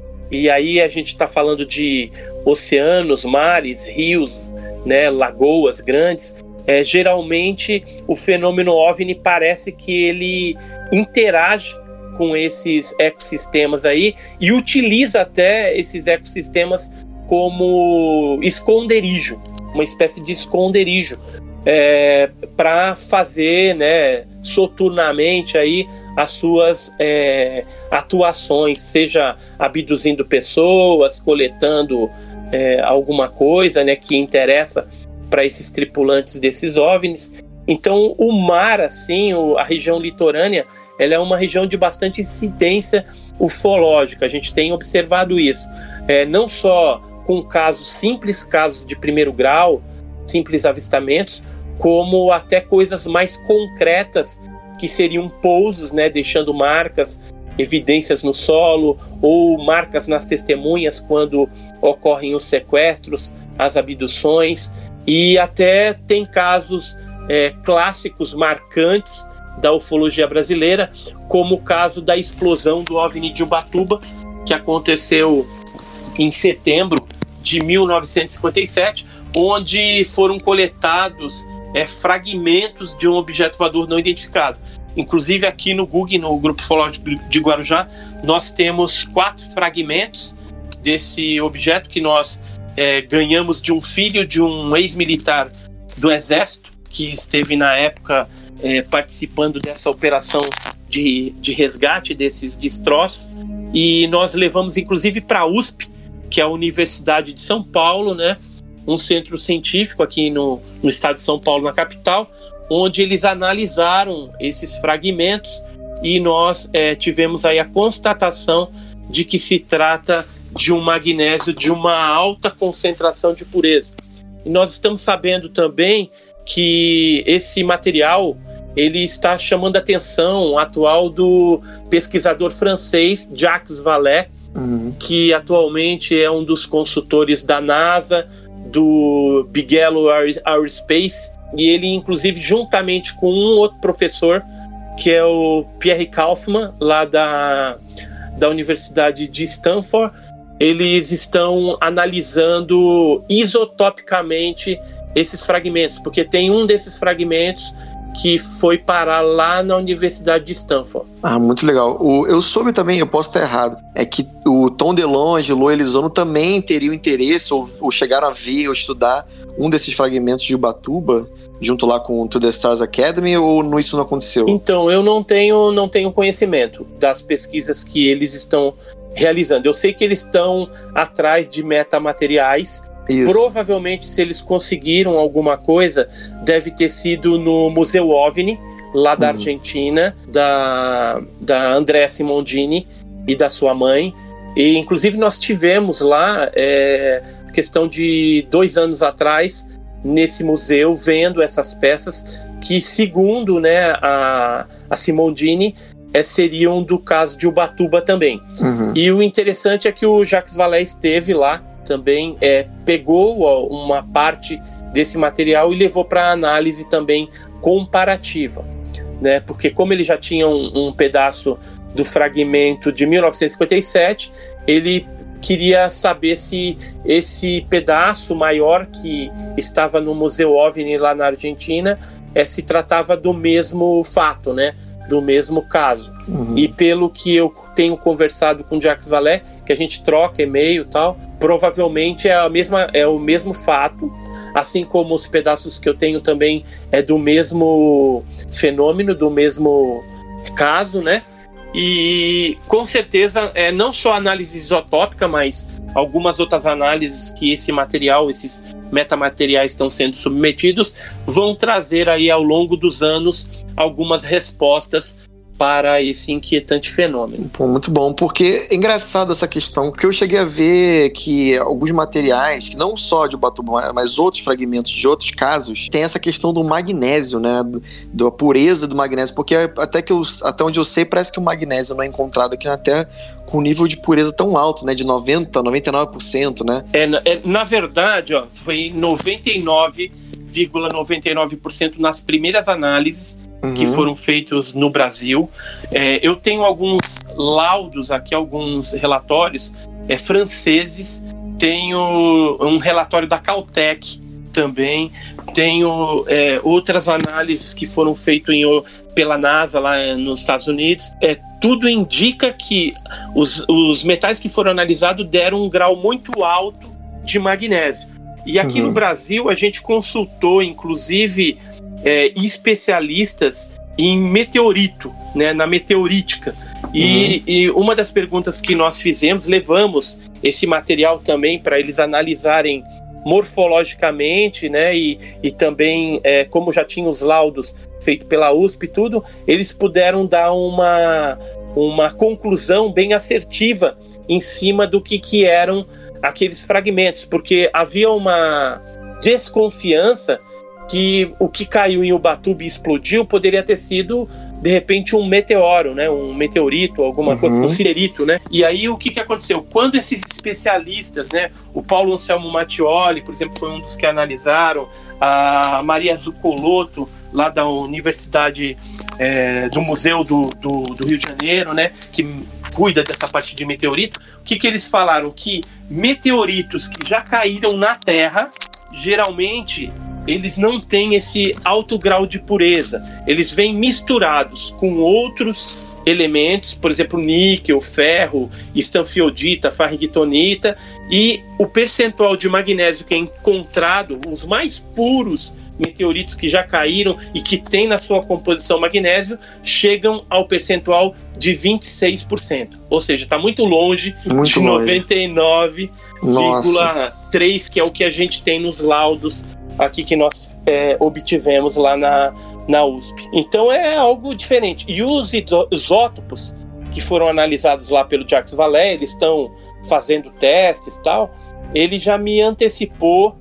e aí a gente está falando de oceanos, mares, rios, né, lagoas grandes, é, geralmente o fenômeno OVNI parece que ele interage com esses ecossistemas aí e utiliza até esses ecossistemas como esconderijo, uma espécie de esconderijo, é, para fazer, né, soturnamente aí as suas é, atuações, seja abduzindo pessoas, coletando é, alguma coisa, né, que interessa para esses tripulantes desses OVNIs. Então o mar, assim, o, a região litorânea, ela é uma região de bastante incidência ufológica. A gente tem observado isso, é, não só com casos simples, casos de primeiro grau, simples avistamentos, como até coisas mais concretas, que seriam pousos, né, deixando marcas, evidências no solo, ou marcas nas testemunhas quando ocorrem os sequestros, as abduções, e até tem casos é, clássicos, marcantes, da ufologia brasileira, como o caso da explosão do OVNI de Ubatuba, que aconteceu em setembro de mil novecentos e cinquenta e sete, onde foram coletados é, fragmentos de um objeto voador não identificado. Inclusive aqui no G U G, no Grupo Ufológico de Guarujá, nós temos quatro fragmentos desse objeto que nós é, ganhamos de um filho de um ex-militar do Exército, que esteve na época é, participando dessa operação de, de resgate desses destroços, e nós levamos inclusive para a U S P, que é a Universidade de São Paulo, né, um centro científico aqui no, no estado de São Paulo, na capital, onde eles analisaram esses fragmentos, e nós é, tivemos aí a constatação de que se trata de um magnésio de uma alta concentração de pureza. E nós estamos sabendo também que esse material ele está chamando a atenção atual do pesquisador francês Jacques Vallée, uhum. que atualmente é um dos consultores da NASA, do Bigelow Aerospace, e ele, inclusive, juntamente com um outro professor, que é o Pierre Kaufmann, lá da, da Universidade de Stanford, eles estão analisando isotopicamente esses fragmentos, porque tem um desses fragmentos que foi parar lá na Universidade de Stanford. Ah, muito legal. O, eu soube também, eu posso estar errado, é que o Tom DeLonge e o Lou Elizondo também teriam interesse, ou, ou chegaram a ver ou estudar um desses fragmentos de Ubatuba, junto lá com o To The Stars Academy, ou não, isso não aconteceu? Então, eu não tenho, não tenho conhecimento das pesquisas que eles estão realizando. Eu sei que eles estão atrás de metamateriais. Isso. Provavelmente, se eles conseguiram alguma coisa, deve ter sido no Museu OVNI, lá da uhum. Argentina, da, da Andrea Simondini e da sua mãe. E, inclusive, nós tivemos lá, é, questão de dois anos atrás, nesse museu, vendo essas peças que, segundo, né, a, a Simondini, é, seriam do caso de Ubatuba também. Uhum. E o interessante é que o Jacques Vallée esteve lá também, é, pegou ó, uma parte desse material e levou para análise também comparativa, né? Porque como ele já tinha um, um pedaço do fragmento de mil novecentos e cinquenta e sete, ele queria saber se esse pedaço maior que estava no Museu OVNI lá na Argentina é, se tratava do mesmo fato, né? Do mesmo caso. Uhum. E pelo que eu tenho conversado com o Jacques Vallée, que a gente troca e-mail e tal, provavelmente é, a mesma, é o mesmo fato, assim como os pedaços que eu tenho também é do mesmo fenômeno, do mesmo caso, né? E com certeza, é, não só análise isotópica, mas algumas outras análises que esse material, esses metamateriais estão sendo submetidos, vão trazer aí ao longo dos anos algumas respostas para esse inquietante fenômeno. Pô, muito bom, porque é engraçado essa questão, porque eu cheguei a ver que alguns materiais, que não só de Ubatuba, mas outros fragmentos de outros casos, tem essa questão do magnésio, né, do, da pureza do magnésio, porque até, que eu, até onde eu sei, parece que o magnésio não é encontrado aqui na Terra com um nível de pureza tão alto, né, de noventa, noventa e nove por cento, né? É, é, na verdade, ó, foi noventa e nove vírgula noventa e nove por cento nas primeiras análises que foram feitos no Brasil. É, eu tenho alguns laudos aqui, alguns relatórios é, franceses, tenho um relatório da Caltech também, tenho é, outras análises que foram feitas em, pela NASA lá nos Estados Unidos. É, tudo indica que os, os metais que foram analisados deram um grau muito alto de magnésio. E aqui uhum. no Brasil a gente consultou, inclusive, É, especialistas em meteorito, né, na meteorítica. E, uhum. e uma das perguntas que nós fizemos, levamos esse material também para eles analisarem morfologicamente, né, e, e também, é, como já tinha os laudos feitos pela U S P e tudo, eles puderam dar uma, uma conclusão bem assertiva em cima do que, que eram aqueles fragmentos, porque havia uma desconfiança que o que caiu em Ubatuba e explodiu poderia ter sido, de repente, um meteoro, né? Um meteorito, alguma uhum. coisa, um siderito, né? E aí, o que, que aconteceu? Quando esses especialistas, né? O Paulo Anselmo Mattioli, por exemplo, foi um dos que analisaram, a Maria Zuccolotto, lá da Universidade, é, do Museu do, do, do Rio de Janeiro, né? Que cuida dessa parte de meteorito. O que, que eles falaram? Que meteoritos que já caíram na Terra, geralmente eles não têm esse alto grau de pureza. Eles vêm misturados com outros elementos, por exemplo, níquel, ferro, estanfiodita, farringtonita, e o percentual de magnésio que é encontrado, os mais puros meteoritos que já caíram e que tem na sua composição magnésio chegam ao percentual de vinte e seis por cento. Ou seja, está muito longe muito de longe. noventa e nove vírgula três, que é o que a gente tem nos laudos aqui que nós é, obtivemos lá na, na U S P. Então é algo diferente. E os isótopos que foram analisados lá pelo Jacques Vallée, eles estão fazendo testes e tal, ele já me antecipou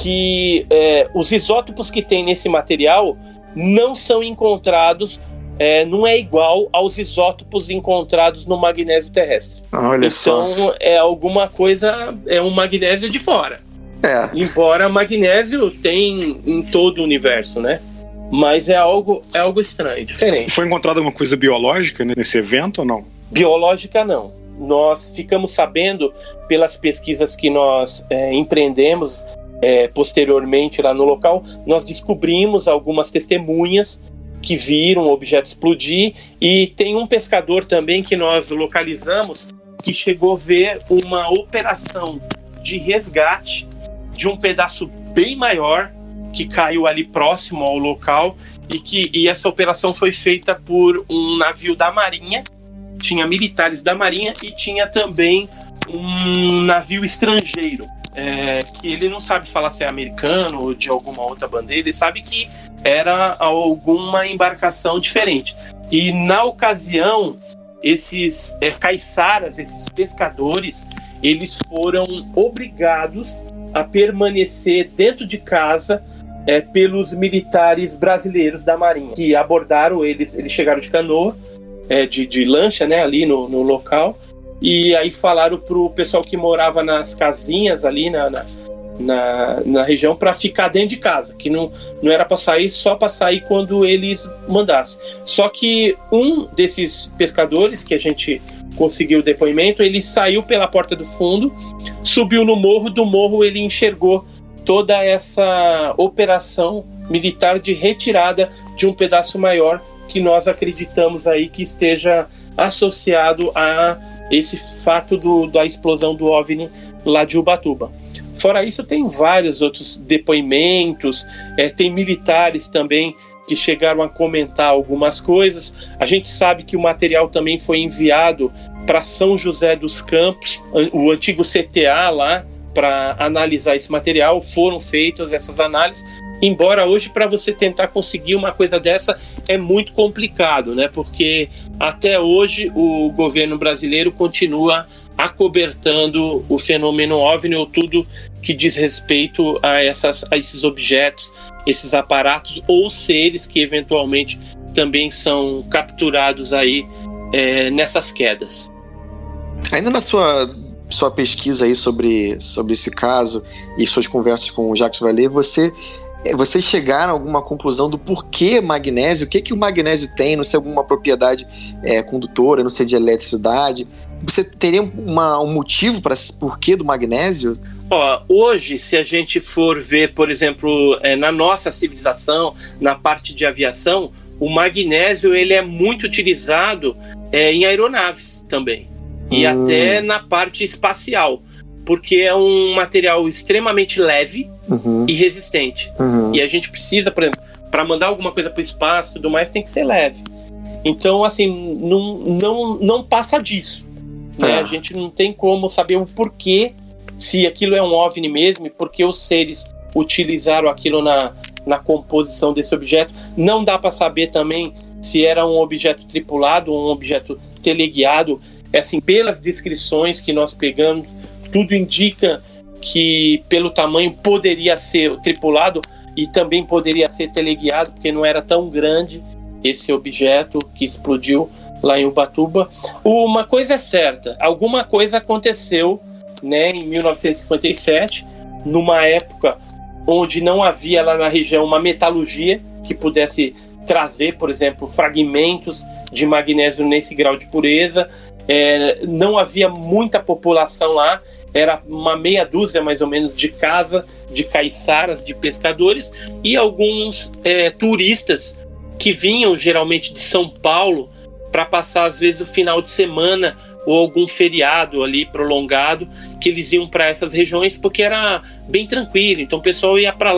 que é, os isótopos que tem nesse material não são encontrados, é, não é igual aos isótopos encontrados no magnésio terrestre. Olha então só. É alguma coisa, é um magnésio de fora. É. Embora magnésio tem em todo o universo, né? Mas é algo, é algo estranho, diferente. Foi encontrada alguma coisa biológica nesse evento ou não? Biológica não. Nós ficamos sabendo pelas pesquisas que nós é, empreendemos é, posteriormente lá no local, nós descobrimos algumas testemunhas que viram o objeto explodir, e tem um pescador também que nós localizamos que chegou a ver uma operação de resgate de um pedaço bem maior que caiu ali próximo ao local, e que e essa operação foi feita por um navio da Marinha. Tinha militares da Marinha e tinha também um navio estrangeiro, é, que ele não sabe falar se é americano ou de alguma outra bandeira, ele sabe que era alguma embarcação diferente. E na ocasião, esses é, caiçaras, esses pescadores, eles foram obrigados a permanecer dentro de casa é, pelos militares brasileiros da Marinha, que abordaram eles, eles chegaram de canoa, É, de, de lancha, né, ali no, no local, e aí falaram pro pessoal que morava nas casinhas ali na, na, na, na região para ficar dentro de casa, que não, não era para sair, só para sair quando eles mandassem. Só que um desses pescadores, que a gente conseguiu o depoimento, ele saiu pela porta do fundo, subiu no morro, do morro ele enxergou toda essa operação militar de retirada de um pedaço maior, que nós acreditamos aí que esteja associado a esse fato do, da explosão do OVNI lá de Ubatuba. Fora isso, tem vários outros depoimentos, é, tem militares também que chegaram a comentar algumas coisas. A gente sabe que o material também foi enviado para São José dos Campos, o antigo C T A lá, para analisar esse material. Foram feitas essas análises, embora hoje para você tentar conseguir uma coisa dessa é muito complicado, né? Porque até hoje o governo brasileiro continua acobertando o fenômeno OVNI, ou tudo que diz respeito a, essas, a esses objetos, esses aparatos ou seres que eventualmente também são capturados aí é, nessas quedas. Ainda na sua, sua pesquisa aí sobre, sobre esse caso e suas conversas com o Jacques Vallée, você... Vocês chegaram a alguma conclusão do porquê magnésio? O que, que o magnésio tem? Não sei, alguma propriedade é, condutora, não sei, de eletricidade? Você teria uma, um motivo para o porquê do magnésio? Ó, hoje, se a gente for ver, por exemplo, é, na nossa civilização, na parte de aviação, o magnésio ele é muito utilizado é, em aeronaves também. E hum. até na parte espacial. Porque é um material extremamente leve uhum. e resistente. Uhum. E a gente precisa, por exemplo, para mandar alguma coisa para o espaço e tudo mais, tem que ser leve. Então, assim, não, não, não passa disso. Né? É. A gente não tem como saber o porquê, se aquilo é um OVNI mesmo, e por que os seres utilizaram aquilo na, na composição desse objeto. Não dá para saber também se era um objeto tripulado ou um objeto teleguiado. É assim, pelas descrições que nós pegamos, tudo indica que pelo tamanho poderia ser tripulado e também poderia ser teleguiado, porque não era tão grande esse objeto que explodiu lá em Ubatuba. Uma coisa é certa, alguma coisa aconteceu, né, em mil novecentos e cinquenta e sete, numa época onde não havia lá na região uma metalurgia que pudesse trazer, por exemplo, fragmentos de magnésio nesse grau de pureza. É, não havia muita população lá, era uma meia dúzia mais ou menos de casa, de caiçaras, de pescadores e alguns é, turistas que vinham geralmente de São Paulo para passar às vezes o final de semana ou algum feriado ali prolongado, que eles iam para essas regiões porque era bem tranquilo, então o pessoal ia para lá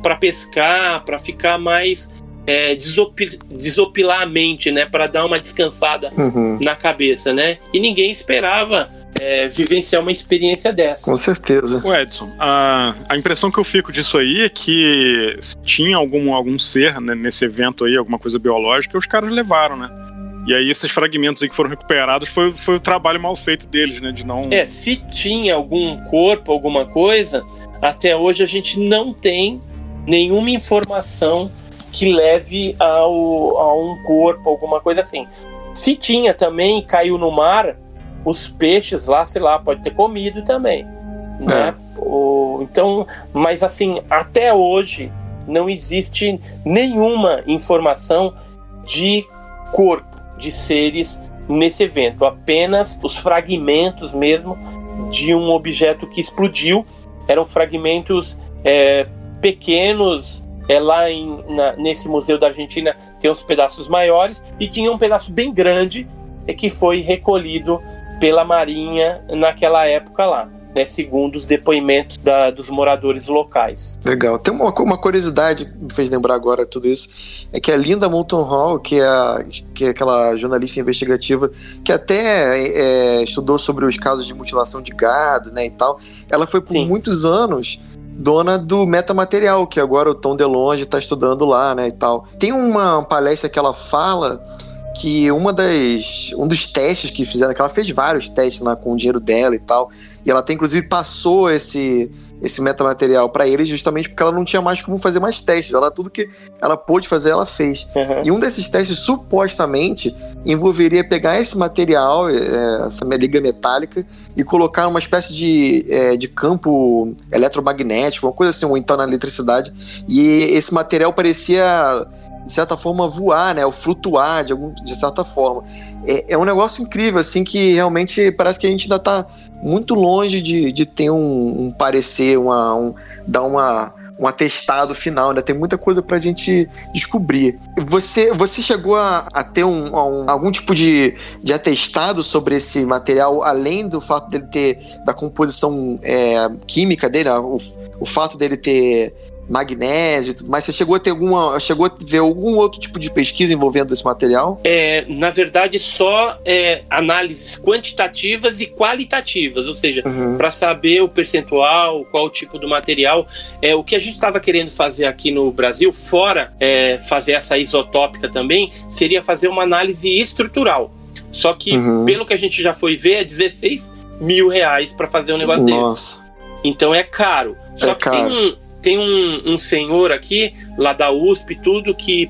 para pescar, para ficar mais é, desopil, desopilar a mente, né, para dar uma descansada uhum. na cabeça, né? E ninguém esperava é, vivenciar uma experiência dessa. Com certeza. O Edson, a, a impressão que eu fico disso aí é que tinha algum, algum ser, né, nesse evento aí, alguma coisa biológica, os caras levaram, né? E aí esses fragmentos aí que foram recuperados foi, foi o trabalho mal feito deles, né? De não... É, se tinha algum corpo, alguma coisa, até hoje a gente não tem nenhuma informação que leve ao, a um corpo, alguma coisa assim. Se tinha também, caiu no mar, os peixes lá, sei lá, pode ter comido também, né? É. O, então, mas assim, até hoje não existe nenhuma informação de corpo de seres nesse evento, apenas os fragmentos mesmo de um objeto que explodiu. Eram fragmentos é, pequenos, é, lá em, na, nesse museu da Argentina tem uns pedaços maiores, e tinha um pedaço bem grande é, que foi recolhido pela Marinha naquela época lá, né, segundo os depoimentos da, dos moradores locais. Legal. Tem uma, uma curiosidade que me fez lembrar agora tudo isso, é que a Linda Moulton Hall, que é, a, que é aquela jornalista investigativa que até é, estudou sobre os casos de mutilação de gado, né, e tal, ela foi por Sim. muitos anos dona do metamaterial, que agora o Tom DeLonge está estudando lá, né, e tal. Tem uma palestra que ela fala que uma das, um dos testes que fizeram, que ela fez vários testes lá com o dinheiro dela e tal, e ela até inclusive passou esse, esse metamaterial para eles justamente porque ela não tinha mais como fazer mais testes. Ela, tudo que ela pôde fazer, ela fez. Uhum. E um desses testes, supostamente, envolveria pegar esse material, é, essa liga metálica, e colocar uma espécie de, é, de campo eletromagnético, uma coisa assim, ou então na eletricidade. E esse material parecia, de certa forma, voar, né, ou flutuar de, algum, de certa forma. É, é um negócio incrível, assim, que realmente parece que a gente ainda está muito longe de, de ter um, um parecer, uma, um, dar uma, um atestado final, ainda tem muita coisa pra gente descobrir. Você, você chegou a, a ter um, um, algum tipo de, de atestado sobre esse material, além do fato dele ter, da composição é, química dele, o, o fato dele ter magnésio e tudo mais? Você chegou a ter alguma, chegou a ver algum outro tipo de pesquisa envolvendo esse material? É, na verdade, só é, análises quantitativas e qualitativas, ou seja, uhum. para saber o percentual, qual o tipo do material. É, o que a gente estava querendo fazer aqui no Brasil, fora é, fazer essa isotópica também, seria fazer uma análise estrutural. Só que, uhum. pelo que a gente já foi ver, é dezesseis mil reais para fazer um negócio Nossa. desse. Então é caro. Só é que caro. tem um Tem um, um senhor aqui, lá da U S P, tudo, que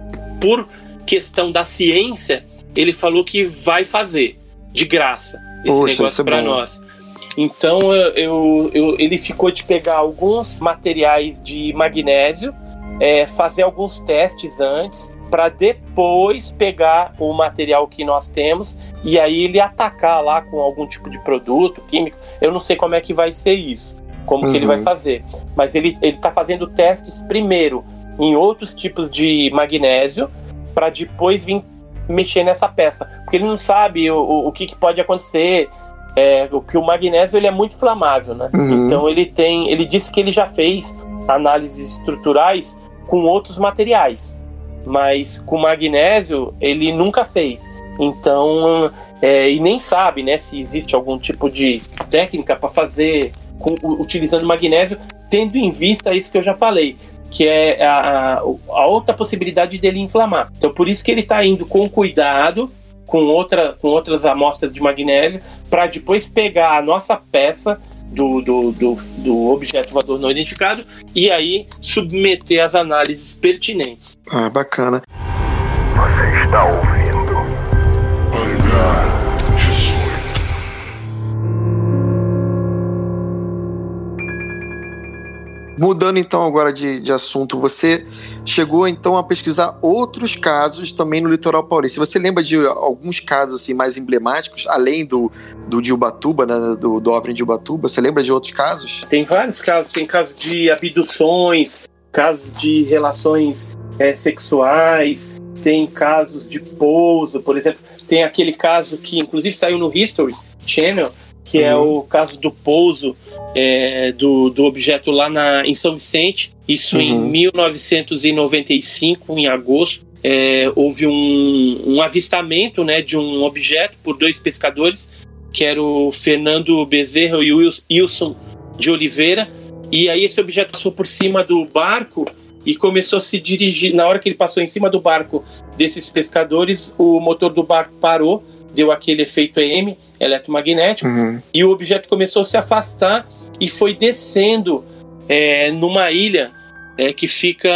por questão da ciência, ele falou que vai fazer, de graça, esse Poxa, negócio para nós. Então, eu, eu, ele ficou de pegar alguns materiais de magnésio, é, fazer alguns testes antes, para depois pegar o material que nós temos, e aí ele atacar lá com algum tipo de produto químico. Eu não sei como é que vai ser isso. Como uhum. que ele vai fazer. Mas ele está fazendo testes primeiro em outros tipos de magnésio para depois vir mexer nessa peça. Porque ele não sabe o, o, o que, que pode acontecer. É, o que o magnésio ele é muito inflamável, né? Uhum. Então ele tem. Ele disse que ele já fez análises estruturais com outros materiais. Mas com magnésio ele nunca fez. Então. É, e nem sabe, né, se existe algum tipo de técnica para fazer com, utilizando magnésio, tendo em vista isso que eu já falei, que é a, a outra possibilidade dele inflamar. Então por isso que ele está indo com cuidado, com, outra, com outras amostras de magnésio, para depois pegar a nossa peça do, do, do, do objeto voador não identificado e aí submeter às análises pertinentes. Ah, bacana. Você está ouvindo Hangar dezoito. Mudando então agora de, de assunto, você chegou então a pesquisar outros casos também no litoral paulista. Você lembra de alguns casos assim, mais emblemáticos, além do, do de Ubatuba, né, do, do OVNI de Ubatuba? Você lembra de outros casos? Tem vários casos, tem casos de abduções, casos de relações é, sexuais, tem casos de pouso, por exemplo, tem aquele caso que inclusive saiu no History Channel, que uhum. é o caso do pouso é, do, do objeto lá na, em São Vicente, isso uhum. em mil novecentos e noventa e cinco, em agosto. É, houve um, um avistamento, né, de um objeto por dois pescadores, que era o Fernando Bezerra e o Wilson de Oliveira, e aí esse objeto passou por cima do barco e começou a se dirigir. Na hora que ele passou em cima do barco desses pescadores, o motor do barco parou, deu aquele efeito E M, eletromagnético, uhum. e o objeto começou a se afastar e foi descendo é, numa ilha é, que fica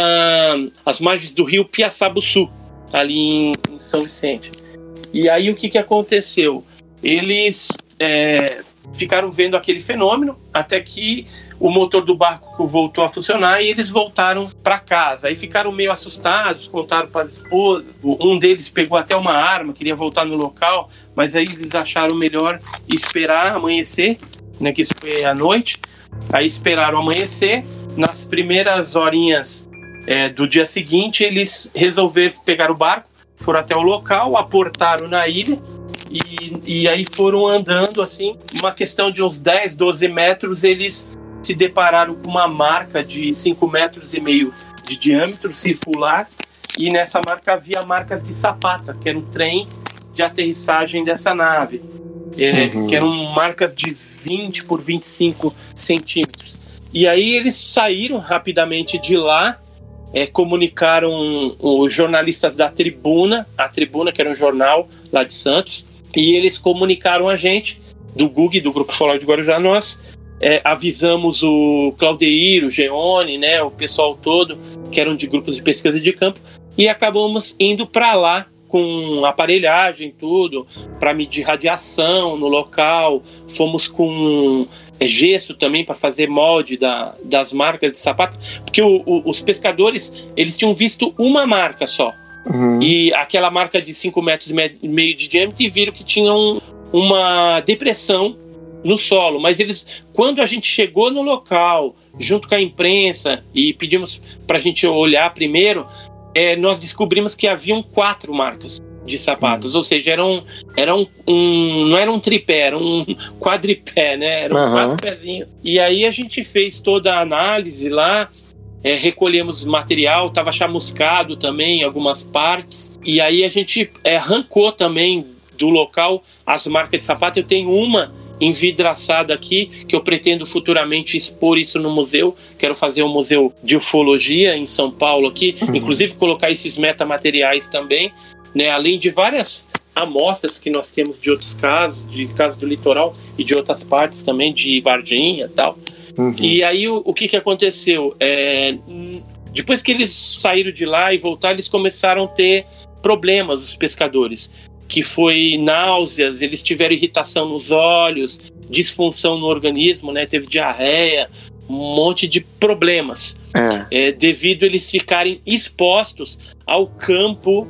às margens do rio Piaçabuçu, ali em, em São Vicente. E aí o que, que aconteceu? Eles é, ficaram vendo aquele fenômeno até que o motor do barco voltou a funcionar e eles voltaram para casa. Aí ficaram meio assustados, contaram para as esposas. Um deles pegou até uma arma, queria voltar no local, mas aí eles acharam melhor esperar amanhecer, né, que isso foi à noite. Aí esperaram amanhecer. Nas primeiras horinhas é, do dia seguinte, eles resolveram pegar o barco, foram até o local, aportaram na ilha e, e aí foram andando assim. Uma questão de uns dez, doze metros, eles se depararam com uma marca de cinco metros e meio de diâmetro circular, e nessa marca havia marcas de sapata, que era um trem de aterrissagem dessa nave, é, uhum. que eram marcas de vinte por vinte e cinco centímetros. E aí eles saíram rapidamente de lá, é, comunicaram os jornalistas da Tribuna, a Tribuna, que era um jornal lá de Santos, e eles comunicaram a gente, do G U G, do Grupo Ufológico de Guarujá. Nós É, avisamos o Claudeir, o Geone, né, o pessoal todo, que eram de grupos de pesquisa de campo, e acabamos indo para lá com aparelhagem, tudo, para medir radiação no local. Fomos com é, gesso também para fazer molde da, das marcas de sapato, porque o, o, os pescadores, eles tinham visto uma marca só, uhum. e aquela marca de cinco metros e meio de diâmetro, e viram que tinha um, uma depressão no solo, mas eles, quando a gente chegou no local, junto com a imprensa, e pedimos para a gente olhar primeiro, é, nós descobrimos que haviam quatro marcas de sapatos, Sim. ou seja, era um, era um, um, não era um tripé, era um quadripé, né? Eram uhum. quatro pezinhos. E aí a gente fez toda a análise lá, é, recolhemos material, estava chamuscado também em algumas partes, e aí a gente é, arrancou também do local as marcas de sapato. Eu tenho uma envidraçada aqui, que eu pretendo futuramente expor isso no museu. Quero fazer um museu de ufologia em São Paulo aqui, uhum. inclusive colocar esses metamateriais também, né, além de várias amostras que nós temos de outros casos, de casos do litoral e de outras partes também, de Varginha e tal. Uhum. E aí o, o que, que aconteceu? É, depois que eles saíram de lá e voltaram, eles começaram a ter problemas, os pescadores, que foi náuseas, eles tiveram irritação nos olhos, disfunção no organismo, né? Teve diarreia, um monte de problemas, é. É, devido a eles ficarem expostos ao campo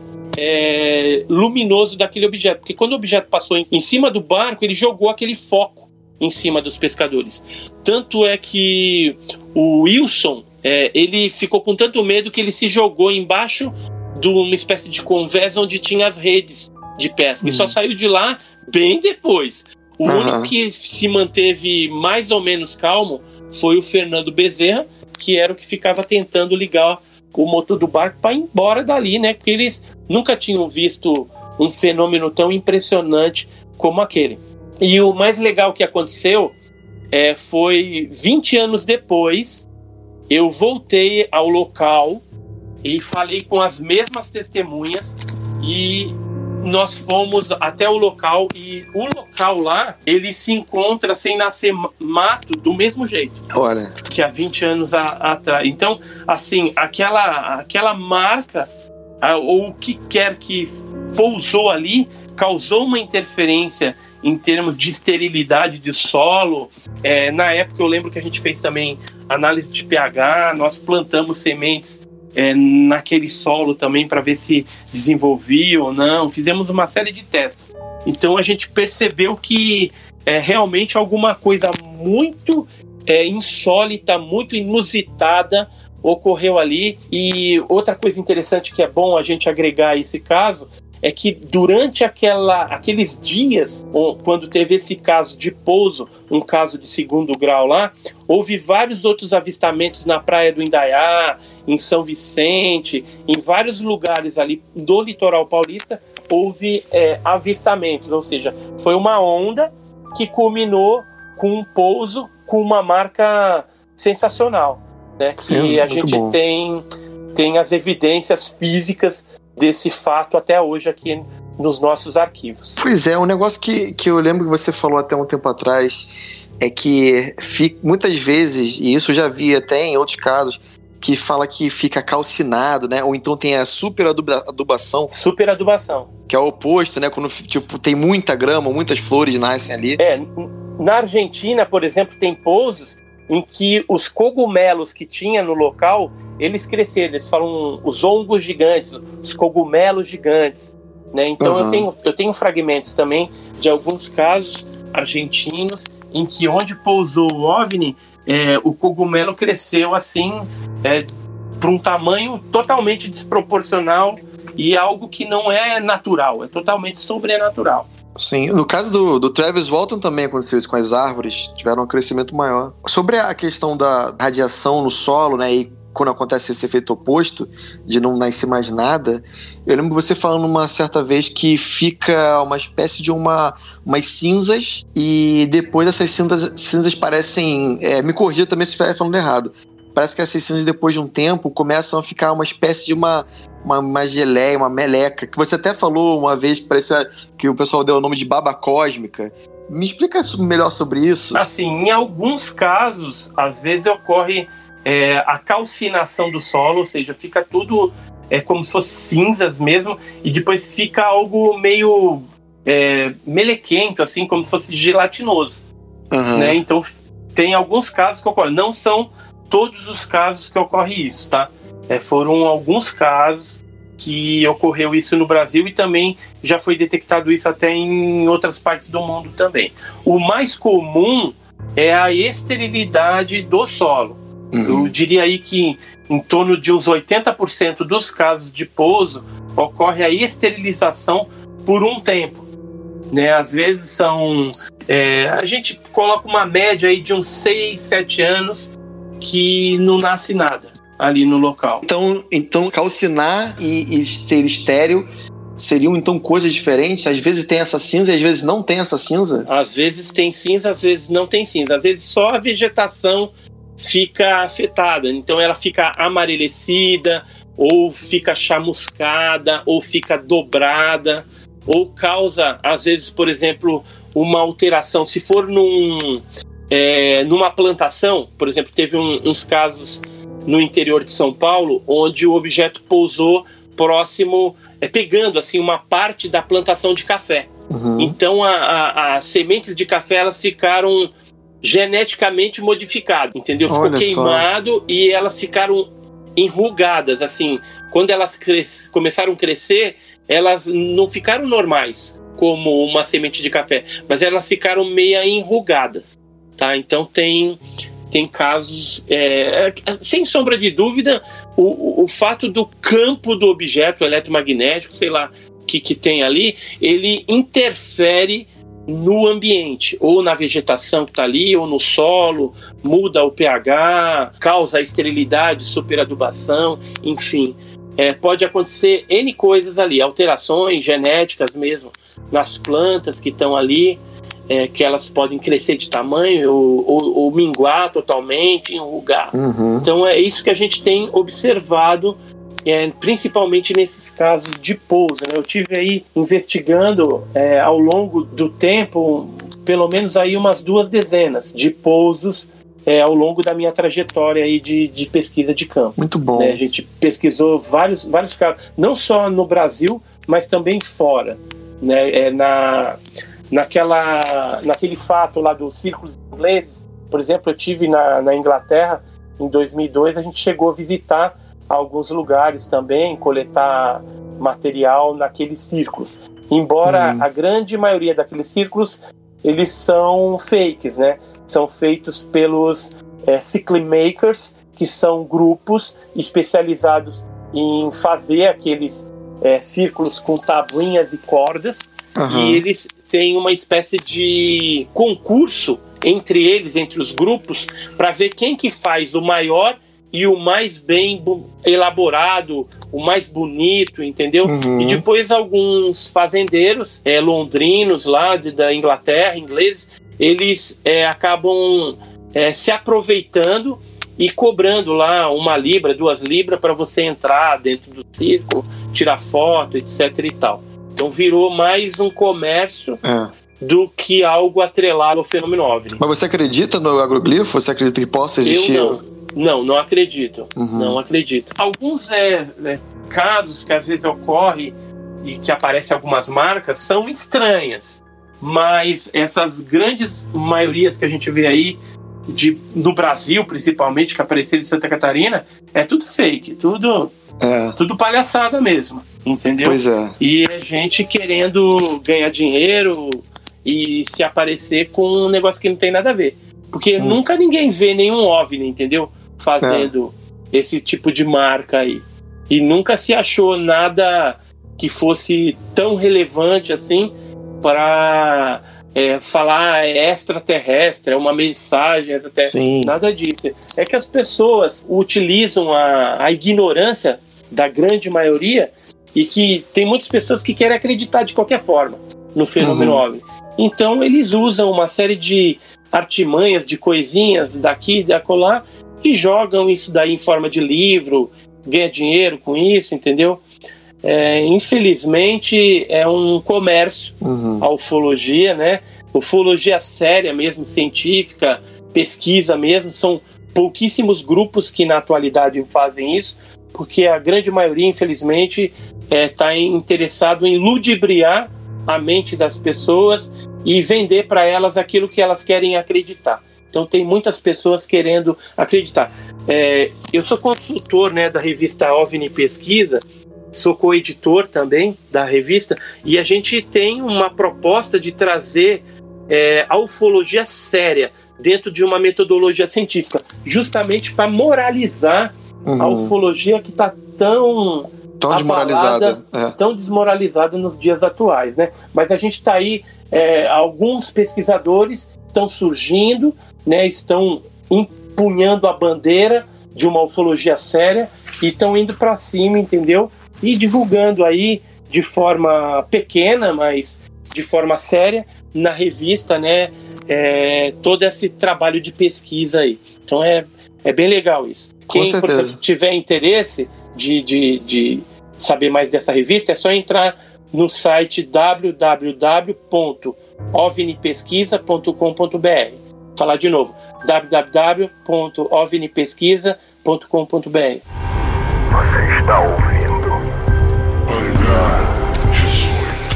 é, luminoso daquele objeto. Porque quando o objeto passou em, em cima do barco, ele jogou aquele foco em cima dos pescadores. Tanto é que o Wilson, é, ele ficou com tanto medo que ele se jogou embaixo de uma espécie de convés onde tinha as redes de pesca, hum. e só saiu de lá bem depois. O uhum. único que se manteve mais ou menos calmo foi o Fernando Bezerra, que era o que ficava tentando ligar o motor do barco para ir embora dali, né? Porque eles nunca tinham visto um fenômeno tão impressionante como aquele. E o mais legal que aconteceu é, foi vinte anos depois, eu voltei ao local e falei com as mesmas testemunhas, e nós fomos até o local, e o local lá, ele se encontra sem nascer mato do mesmo jeito. Olha. Que há vinte anos atrás. Então, assim, aquela, aquela marca, ou o que quer que pousou ali, causou uma interferência em termos de esterilidade do solo. É, na época, eu lembro que a gente fez também análise de pH, nós plantamos sementes É, naquele solo também para ver se desenvolvia ou não. Fizemos uma série de testes. Então a gente percebeu que é, realmente alguma coisa muito é, insólita, muito inusitada ocorreu ali. E outra coisa interessante que é bom a gente agregar a esse caso é que durante aquela, aqueles dias, quando teve esse caso de pouso, um caso de segundo grau lá, houve vários outros avistamentos na praia do Indaiá, em São Vicente, em vários lugares ali do litoral paulista, houve é, avistamentos, ou seja, foi uma onda que culminou com um pouso com uma marca sensacional, né? Sim, e a gente bom. tem, tem as evidências físicas desse fato até hoje aqui nos nossos arquivos. Pois é, um negócio que, que eu lembro que você falou até um tempo atrás é que fica, muitas vezes, e isso eu já vi até em outros casos, que fala que fica calcinado, né? Ou então tem a superadubação. Superadubação. Que é o oposto, né? Quando tipo, tem muita grama, muitas flores nascem ali. É, na Argentina, por exemplo, tem pousos em que os cogumelos que tinha no local, eles cresceram, eles falam os hongos gigantes, os cogumelos gigantes, né? Então uhum. eu, tenho, eu tenho fragmentos também de alguns casos argentinos em que onde pousou o OVNI, é, o cogumelo cresceu assim, é, para um tamanho totalmente desproporcional e algo que não é natural, é totalmente sobrenatural. Sim, no caso do, do Travis Walton também aconteceu isso com as árvores, tiveram um crescimento maior. Sobre a questão da radiação no solo, né, e quando acontece esse efeito oposto, de não nascer mais nada, eu lembro você falando uma certa vez que fica uma espécie de uma, umas cinzas, e depois essas cinzas, cinzas parecem, é, me corrija também se estiver falando errado, parece que essas cinzas depois de um tempo começam a ficar uma espécie de uma Uma, uma geleia, uma meleca, que você até falou uma vez que parecia que o pessoal deu o nome de baba cósmica. Me explica melhor sobre isso. Assim, em alguns casos, às vezes ocorre é, a calcinação do solo, ou seja, fica tudo é, como se fosse cinzas mesmo, e depois fica algo meio é, melequento, assim, como se fosse gelatinoso. Uhum. Né? Então, tem alguns casos que ocorrem. Não são todos os casos que ocorre isso, tá? É, foram alguns casos que ocorreu isso no Brasil e também já foi detectado isso até em outras partes do mundo também. O mais comum é a esterilidade do solo. Uhum. Eu diria aí que em torno de uns oitenta por cento dos casos de pouso ocorre a esterilização por um tempo. Né? Às vezes são... É, a gente coloca uma média aí de uns seis, sete anos que não nasce nada ali no local. Então, então calcinar e, e ser estéril seriam então coisas diferentes? Às vezes tem essa cinza e às vezes não tem essa cinza? Às vezes tem cinza, às vezes não tem cinza. Às vezes só a vegetação fica afetada. Então ela fica amarelecida, ou fica chamuscada, ou fica dobrada, ou causa, às vezes, por exemplo, uma alteração. Se for num, é, numa plantação, por exemplo, teve um, uns casos no interior de São Paulo, onde o objeto pousou próximo, é, pegando assim uma parte da plantação de café. Uhum. Então a, a, as sementes de café elas ficaram geneticamente modificadas, entendeu? Ficou Olha queimado só. E elas ficaram enrugadas, assim. Quando elas cres... começaram a crescer, elas não ficaram normais, como uma semente de café, mas elas ficaram meio enrugadas, tá? Então tem... Tem casos, é, sem sombra de dúvida, o, o fato do campo do objeto eletromagnético, sei lá, que, que tem ali, ele interfere no ambiente, ou na vegetação que está ali, ou no solo, muda o pH, causa esterilidade, superadubação, enfim. É, pode acontecer N coisas ali, alterações genéticas mesmo, nas plantas que estão ali, É, que elas podem crescer de tamanho ou, ou, ou minguar totalmente, enrugar. Uhum. Então é isso que a gente tem observado, é, principalmente nesses casos de pouso. Né? Eu tive aí investigando é, ao longo do tempo, pelo menos aí umas duas dezenas de pousos é, ao longo da minha trajetória aí de, de pesquisa de campo. Muito bom. Né? A gente pesquisou vários, vários casos, não só no Brasil, mas também fora. Né? É, na... Naquela, naquele fato lá dos círculos ingleses, por exemplo, eu tive na, na Inglaterra em dois mil e dois, a gente chegou a visitar alguns lugares também, coletar material naqueles círculos. Embora hum. a grande maioria daqueles círculos, eles são fakes, né? São feitos pelos é, cycling makers, que são grupos especializados em fazer aqueles é, círculos com tabuinhas e cordas, uhum. e eles têm uma espécie de concurso entre eles, entre os grupos, para ver quem que faz o maior e o mais bem elaborado, o mais bonito, entendeu? Uhum. E depois alguns fazendeiros é, londrinos lá de, da Inglaterra, ingleses, eles é, acabam é, se aproveitando e cobrando lá uma libra, duas libras para você entrar dentro do círculo, tirar foto, etc e tal. Então virou mais um comércio é. do que algo atrelado ao fenômeno OVNI. Mas você acredita no agroglifo? Você acredita que possa existir? Eu não. Não, não acredito. Uhum. Não acredito. Alguns é, é, casos que às vezes ocorrem e que aparecem algumas marcas são estranhas. Mas essas grandes maiorias que a gente vê aí, de, no Brasil principalmente, que apareceram em Santa Catarina, é tudo fake, tudo, é. tudo palhaçada mesmo, entendeu? Pois é. E é gente querendo ganhar dinheiro e se aparecer com um negócio que não tem nada a ver. Porque hum. nunca ninguém vê nenhum OVNI, entendeu? Fazendo é. esse tipo de marca aí. E nunca se achou nada que fosse tão relevante assim para é, falar extraterrestre, é uma mensagem extraterrestre. Nada disso. É que as pessoas utilizam a, a ignorância da grande maioria e que tem muitas pessoas que querem acreditar de qualquer forma no fenômeno uhum. OVNI. Então eles usam uma série de artimanhas, de coisinhas daqui, de acolá, e jogam isso daí em forma de livro, ganha dinheiro com isso, entendeu? É, infelizmente é um comércio, uhum. a ufologia, né? Ufologia séria mesmo, científica, pesquisa mesmo, são pouquíssimos grupos que na atualidade fazem isso, porque a grande maioria, infelizmente, está é, interessado em ludibriar a mente das pessoas e vender para elas aquilo que elas querem acreditar. Então tem muitas pessoas querendo acreditar. É, eu sou consultor, né, da revista OVNI Pesquisa, sou co-editor também da revista, e a gente tem uma proposta de trazer é, a ufologia séria dentro de uma metodologia científica, justamente para moralizar uhum. a ufologia que está tão... Tão desmoralizada. É. Tão desmoralizada nos dias atuais, né? Mas a gente está aí, é, alguns pesquisadores estão surgindo, né, estão empunhando a bandeira de uma ufologia séria e estão indo para cima, entendeu? E divulgando aí de forma pequena, mas de forma séria, na revista, né, é, todo esse trabalho de pesquisa aí. Então é, é bem legal isso. Com Quem, certeza. por exemplo, tiver interesse de, de, de saber mais dessa revista, é só entrar no site w w w ponto ovni pesquisa ponto com ponto b r. Falar de novo, w w w ponto ovni pesquisa ponto com ponto b r. Você está ouvindo Hangar dezoito.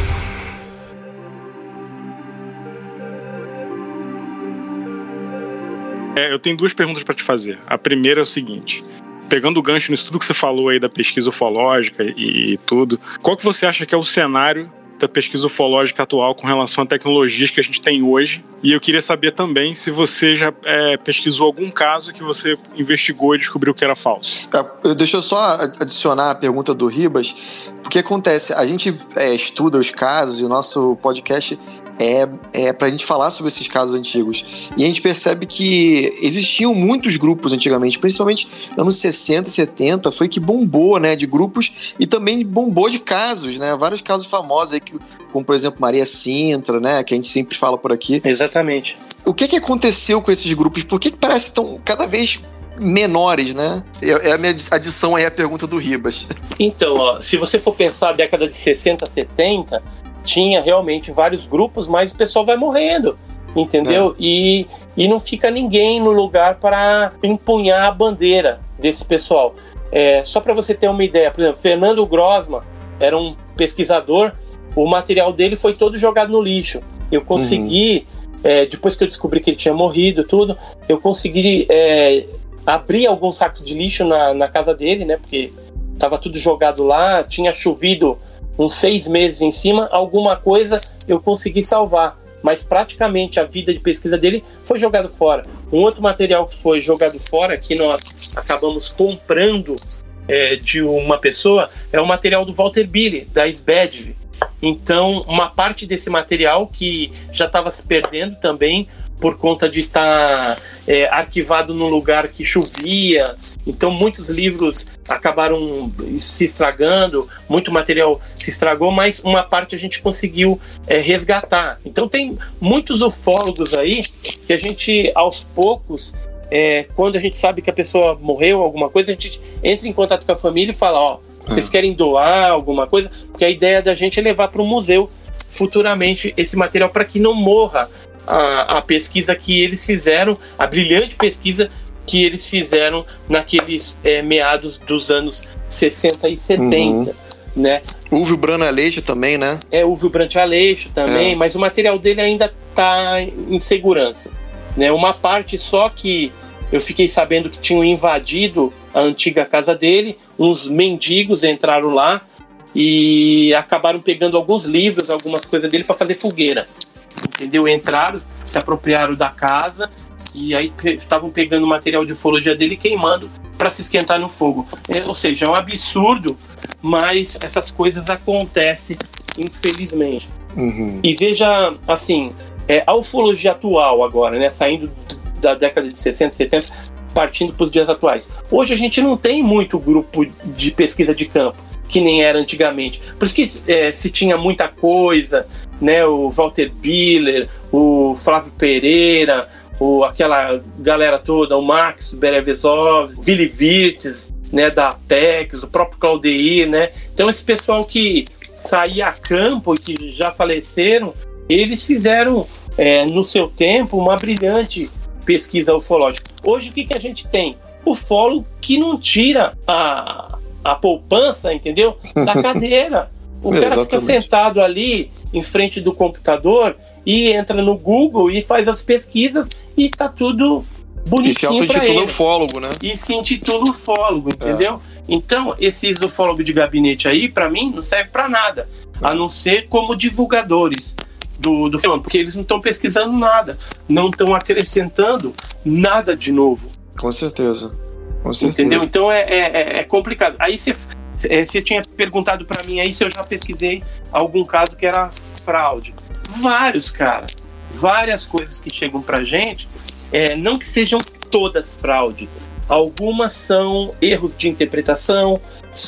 É, eu tenho duas perguntas para te fazer. A primeira é o seguinte: pegando o gancho nisso tudo que você falou aí da pesquisa ufológica e, e tudo, qual que você acha que é o cenário da pesquisa ufológica atual com relação a tecnologias que a gente tem hoje? E eu queria saber também se você já é, pesquisou algum caso que você investigou e descobriu que era falso. Deixa eu só adicionar a pergunta do Ribas, porque acontece, a gente é, estuda os casos e o nosso podcast é, é pra gente falar sobre esses casos antigos. E a gente percebe que existiam muitos grupos antigamente, principalmente nos anos sessenta, setenta, foi que bombou, né, de grupos, e também bombou de casos, né, vários casos famosos aí, que, como por exemplo Maria Sintra, né, que a gente sempre fala por aqui. Exatamente. O que que aconteceu com esses grupos? Por que que parece tão cada vez menores, né? É a minha adição aí à pergunta do Ribas. Então, ó, se você for pensar a década de sessenta, setenta, tinha realmente vários grupos, mas o pessoal vai morrendo, entendeu? É. E, e não fica ninguém no lugar para empunhar a bandeira desse pessoal. É, só para você ter uma ideia, por exemplo, Fernando Grossman era um pesquisador, o material dele foi todo jogado no lixo. Eu consegui, uhum. é, depois que eu descobri que ele tinha morrido, tudo, eu consegui é, abrir alguns sacos de lixo na, na casa dele, né? Porque estava tudo jogado lá, tinha chovido uns seis meses em cima, alguma coisa eu consegui salvar, mas praticamente a vida de pesquisa dele foi jogado fora. Um outro material que foi jogado fora, que nós acabamos comprando é, de uma pessoa é o material do Walter Billy, da SBEDV. Então, uma parte desse material que já estava se perdendo também por conta de estar tá, é, arquivado num lugar que chovia. Então, muitos livros acabaram se estragando, muito material se estragou, mas uma parte a gente conseguiu é, resgatar. Então, tem muitos ufólogos aí que a gente, aos poucos, é, quando a gente sabe que a pessoa morreu, alguma coisa, a gente entra em contato com a família e fala, ó, vocês querem doar alguma coisa? Porque a ideia da gente é levar para o museu futuramente esse material para que não morra a, a pesquisa que eles fizeram, a brilhante pesquisa que eles fizeram naqueles é, meados dos anos sessenta e setenta. Uhum. Né? Uwe Brand Aleixo também, né? É, Uwe Brand Aleixo também, é. Mas o material dele ainda está em segurança. Né? Uma parte só que eu fiquei sabendo que tinham invadido a antiga casa dele, uns mendigos entraram lá e acabaram pegando alguns livros, algumas coisas dele para fazer fogueira. Entendeu? Entraram, se apropriaram da casa e aí estavam pegando o material de ufologia dele e queimando para se esquentar no fogo. É, ou seja, é um absurdo, mas essas coisas acontecem, infelizmente. Uhum. E veja, assim, é, a ufologia atual agora, né, saindo da década de sessenta, setenta, partindo para os dias atuais. Hoje a gente não tem muito grupo de pesquisa de campo, que nem era antigamente. Por isso que é, se tinha muita coisa, né, o Walter Biller, o Flávio Pereira, o, aquela galera toda, o Max Berevesov, Willy Wirtz, né, da Apex, o próprio Claudeir, né? Então esse pessoal que saía a campo e que já faleceram, eles fizeram é, no seu tempo uma brilhante pesquisa ufológica. Hoje o que, que a gente tem? Ufólogo que não tira a, a poupança, entendeu? Da cadeira. O cara fica sentado ali em frente do computador e entra no Google e faz as pesquisas e tá tudo bonitinho. E se auto-intitula ufólogo, né? E se intitula ufólogo, entendeu? É. Então, esses ufólogos de gabinete aí, pra mim, não serve pra nada. É. A não ser como divulgadores do, do fenômeno, porque eles não estão pesquisando nada, não estão acrescentando nada de novo. Com certeza. Com certeza. Entendeu? Então é, é, é complicado. Aí você, você tinha perguntado pra mim aí se eu já pesquisei algum caso que era fraude. Vários, cara. Várias coisas que chegam pra gente, é, não que sejam todas fraude. Algumas são erros de interpretação,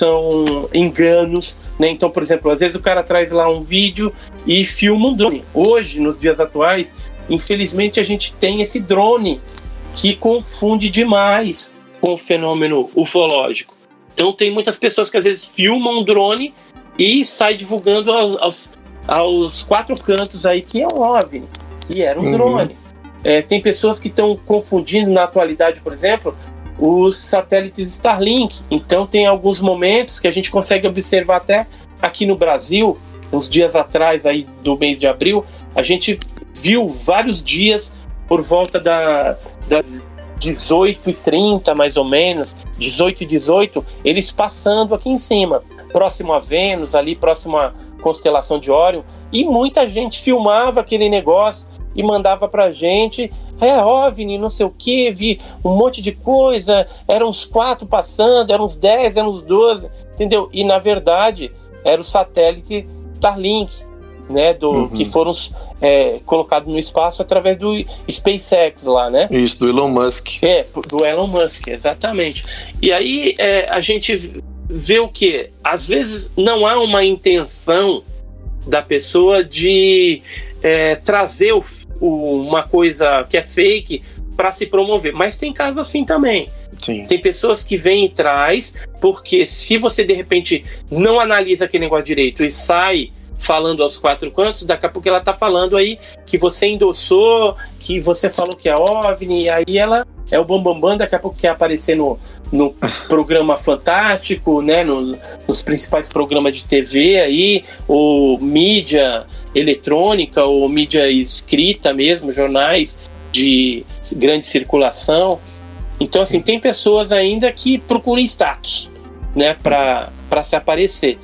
são enganos, né? Então, por exemplo, às vezes o cara traz lá um vídeo e filma um drone. Hoje, nos dias atuais, infelizmente a gente tem esse drone que confunde demais com o fenômeno ufológico. Então tem muitas pessoas que às vezes filmam um drone e sai divulgando aos, aos, aos quatro cantos aí que é um OVNI, que era um uhum. drone. É, tem pessoas que estão confundindo na atualidade, por exemplo, os satélites Starlink. Então tem alguns momentos que a gente consegue observar até aqui no Brasil, uns dias atrás aí do mês de abril, a gente viu vários dias por volta da, das dezoito e trinta mais ou menos, dezoito e dezoito, eles passando aqui em cima, próximo a Vênus, ali próximo à constelação de Órion, e muita gente filmava aquele negócio e mandava pra gente, é OVNI, não sei o que, vi um monte de coisa, eram uns quatro passando, eram uns dez, eram uns doze, entendeu? E na verdade era o satélite Starlink, né, do, uhum. que foram é, colocados no espaço através do SpaceX lá, né? Isso, do Elon Musk. É, do Elon Musk, exatamente. E aí é, a gente vê o quê? Às vezes não há uma intenção da pessoa de é, trazer o, o, uma coisa que é fake para se promover, mas tem casos assim também. Sim. Tem pessoas que vêm e traz, porque se você de repente não analisa aquele negócio direito e sai falando aos quatro cantos, daqui a pouco ela tá falando aí que você endossou, que você falou que é OVNI, e aí ela é o bambambam, bam, bam, daqui a pouco quer aparecer no, no programa Fantástico, né, no, nos principais programas de T V aí, ou mídia eletrônica, ou mídia escrita mesmo, jornais de grande circulação. Então, assim, tem pessoas ainda que procuram status, né, para para se aparecer.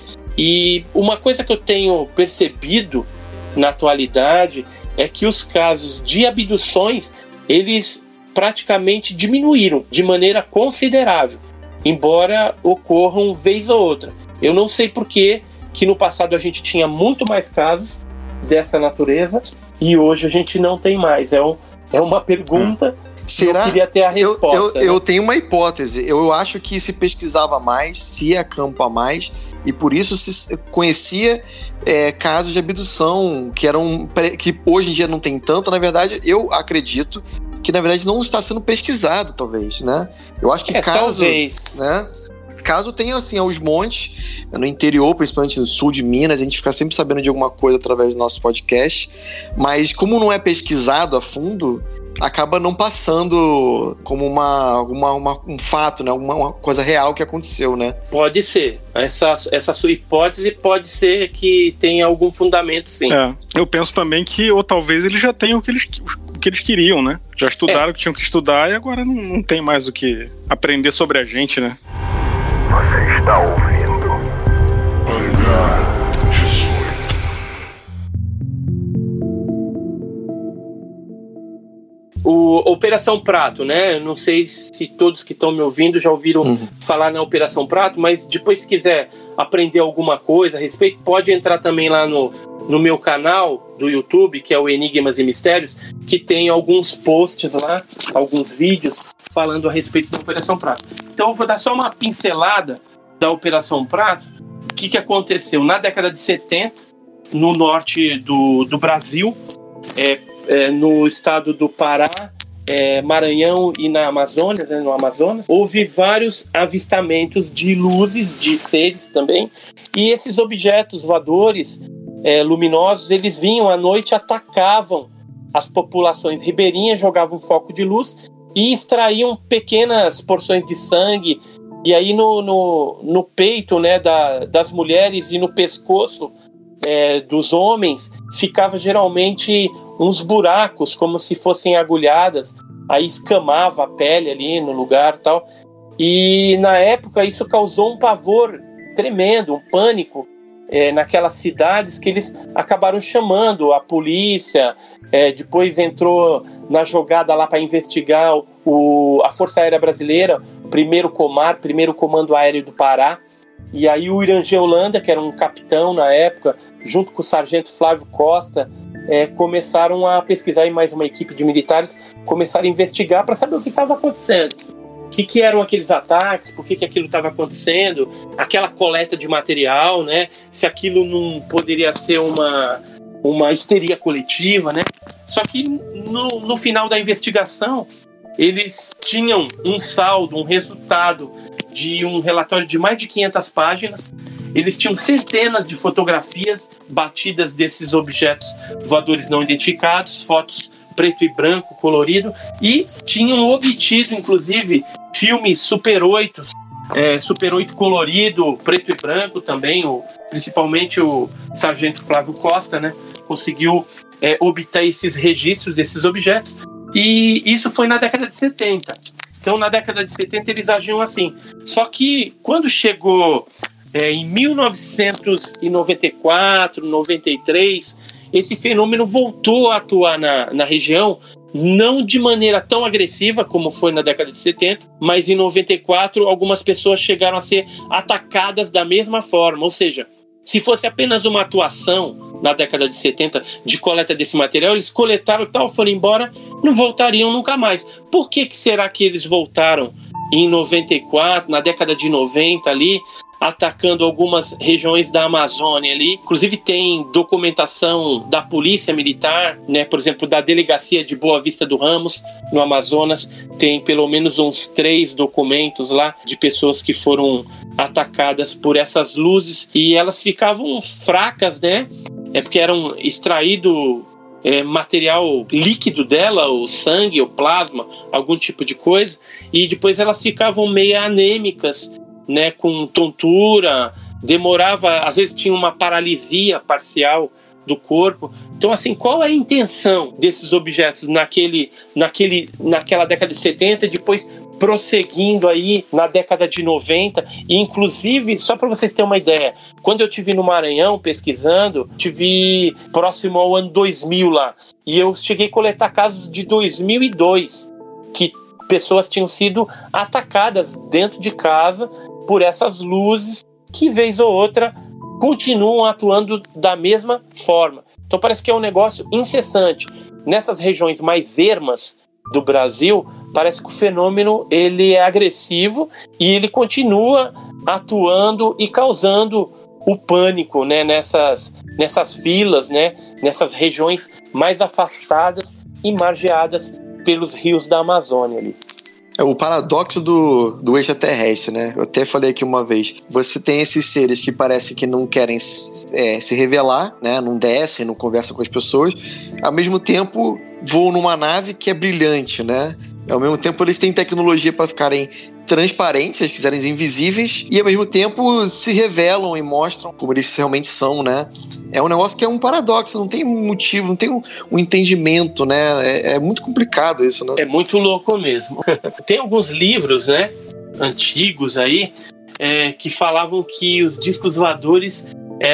E uma coisa que eu tenho percebido na atualidade é que os casos de abduções, eles praticamente diminuíram de maneira considerável. embora ocorram vez ou outra. Eu não sei por que que no passado a gente tinha muito mais casos dessa natureza e hoje a gente não tem mais. É, um, é uma pergunta. Hum. Será? Eu queria ter a resposta. Eu, eu, né? eu tenho uma hipótese. Eu acho que se pesquisava mais, se ia campo a mais, e por isso se conhecia é, casos de abdução que eram que hoje em dia não tem tanto. Na verdade, eu acredito que na verdade não está sendo pesquisado, talvez, né? Eu acho que é, caso, talvez. né? Caso tenha assim aos montes, no interior, principalmente no sul de Minas, a gente fica sempre sabendo de alguma coisa através do nosso podcast. Mas como não é pesquisado a fundo, acaba não passando como uma, uma, uma, um fato, né? Uma, uma coisa real que aconteceu, né? Pode ser. Essa, essa sua hipótese pode ser que tenha algum fundamento, sim. É, eu penso também que, ou talvez eles já tenham o que eles, o que eles queriam, né? Já estudaram é. o que tinham que estudar e agora não, não tem mais o que aprender sobre a gente, né? Você está ouvindo Hangar O Operação Prato, né? Não sei se todos que estão me ouvindo já ouviram uhum. falar na Operação Prato, mas depois, se quiser aprender alguma coisa a respeito, pode entrar também lá no, no meu canal do YouTube, que é o Enigmas e Mistérios, que tem alguns posts lá, alguns vídeos falando a respeito da Operação Prato. Então eu vou dar só uma pincelada da Operação Prato. O que, que aconteceu? Na década de setenta, no norte do, do Brasil, é, É, no estado do Pará, é, Maranhão e na Amazônia, né, no Amazonas, houve vários avistamentos de luzes, de seres também, e esses objetos voadores é, luminosos, eles vinham à noite e atacavam as populações ribeirinhas, jogavam foco de luz e extraíam pequenas porções de sangue, e aí no, no, no peito, né, da, das mulheres e no pescoço É, dos homens, ficava geralmente uns buracos, como se fossem agulhadas, aí escamava a pele ali no lugar e tal. E na época isso causou um pavor tremendo, um pânico é, naquelas cidades, que eles acabaram chamando a polícia, é, depois entrou na jogada lá para investigar o, a Força Aérea Brasileira, o primeiro Comar, primeiro Comando Aéreo do Pará. E aí o Irangê Holanda, que era um capitão na época, junto com o sargento Flávio Costa, é, começaram a pesquisar, e mais uma equipe de militares começaram a investigar para saber o que estava acontecendo. O que, que eram aqueles ataques, por que, que aquilo estava acontecendo, aquela coleta de material, né? Se aquilo não poderia ser uma, uma histeria coletiva, né? Só que no, no final da investigação, eles tinham um saldo, um resultado de um relatório de mais de quinhentas páginas. Eles tinham centenas de fotografias batidas desses objetos voadores não identificados, fotos preto e branco, colorido, e tinham obtido, inclusive, filmes Super oito, é, Super oito colorido, preto e branco também, o, principalmente o sargento Flávio Costa, né, conseguiu é, obter esses registros desses objetos. E isso foi na década de setenta. Então, na década de setenta, eles agiam assim. Só que, quando chegou é, em mil novecentos e noventa e quatro, noventa e três, esse fenômeno voltou a atuar na, na região, não de maneira tão agressiva como foi na década de setenta, mas em noventa e quatro, algumas pessoas chegaram a ser atacadas da mesma forma. Ou seja, se fosse apenas uma atuação na década de setenta de coleta desse material, eles coletaram tal, foram embora, não voltariam nunca mais. Por que, que será que eles voltaram em noventa e quatro, na década de noventa ali, atacando algumas regiões da Amazônia ali? Inclusive tem documentação da polícia militar, né? Por exemplo, da delegacia de Boa Vista do Ramos, no Amazonas, tem pelo menos uns três documentos lá de pessoas que foram atacadas por essas luzes, e elas ficavam fracas, né? É porque eram extraído é, material líquido dela, o sangue, o plasma, algum tipo de coisa, e depois elas ficavam meio anêmicas, né, com tontura, demorava, às vezes tinha uma paralisia parcial do corpo. Então, assim, qual é a intenção desses objetos naquele, naquele, naquela década de setenta e depois prosseguindo aí na década de noventa? E, inclusive, só para vocês terem uma ideia, quando eu estive no Maranhão pesquisando, estive próximo ao ano dois mil lá, e eu cheguei a coletar casos de dois mil e dois, que pessoas tinham sido atacadas dentro de casa por essas luzes que, vez ou outra, continuam atuando da mesma forma. Então parece que é um negócio incessante. Nessas regiões mais ermas do Brasil, parece que o fenômeno ele é agressivo e ele continua atuando e causando o pânico, né, nessas, nessas vilas, né, nessas regiões mais afastadas e margeadas pelos rios da Amazônia ali. É o paradoxo do, do extraterrestre, né? Eu até falei aqui uma vez. Você tem esses seres que parecem que não querem é, se revelar, né? Não descem, não conversam com as pessoas. Ao mesmo tempo, voam numa nave que é brilhante, né? Ao mesmo tempo, eles têm tecnologia para ficarem transparentes, se eles quiserem, invisíveis. E ao mesmo tempo, se revelam e mostram como eles realmente são, né? É um negócio que é um paradoxo, não tem motivo, não tem um, um entendimento, né? É, é muito complicado isso, né? É muito louco mesmo. Tem alguns livros, né, antigos aí, é, que falavam que os discos voadores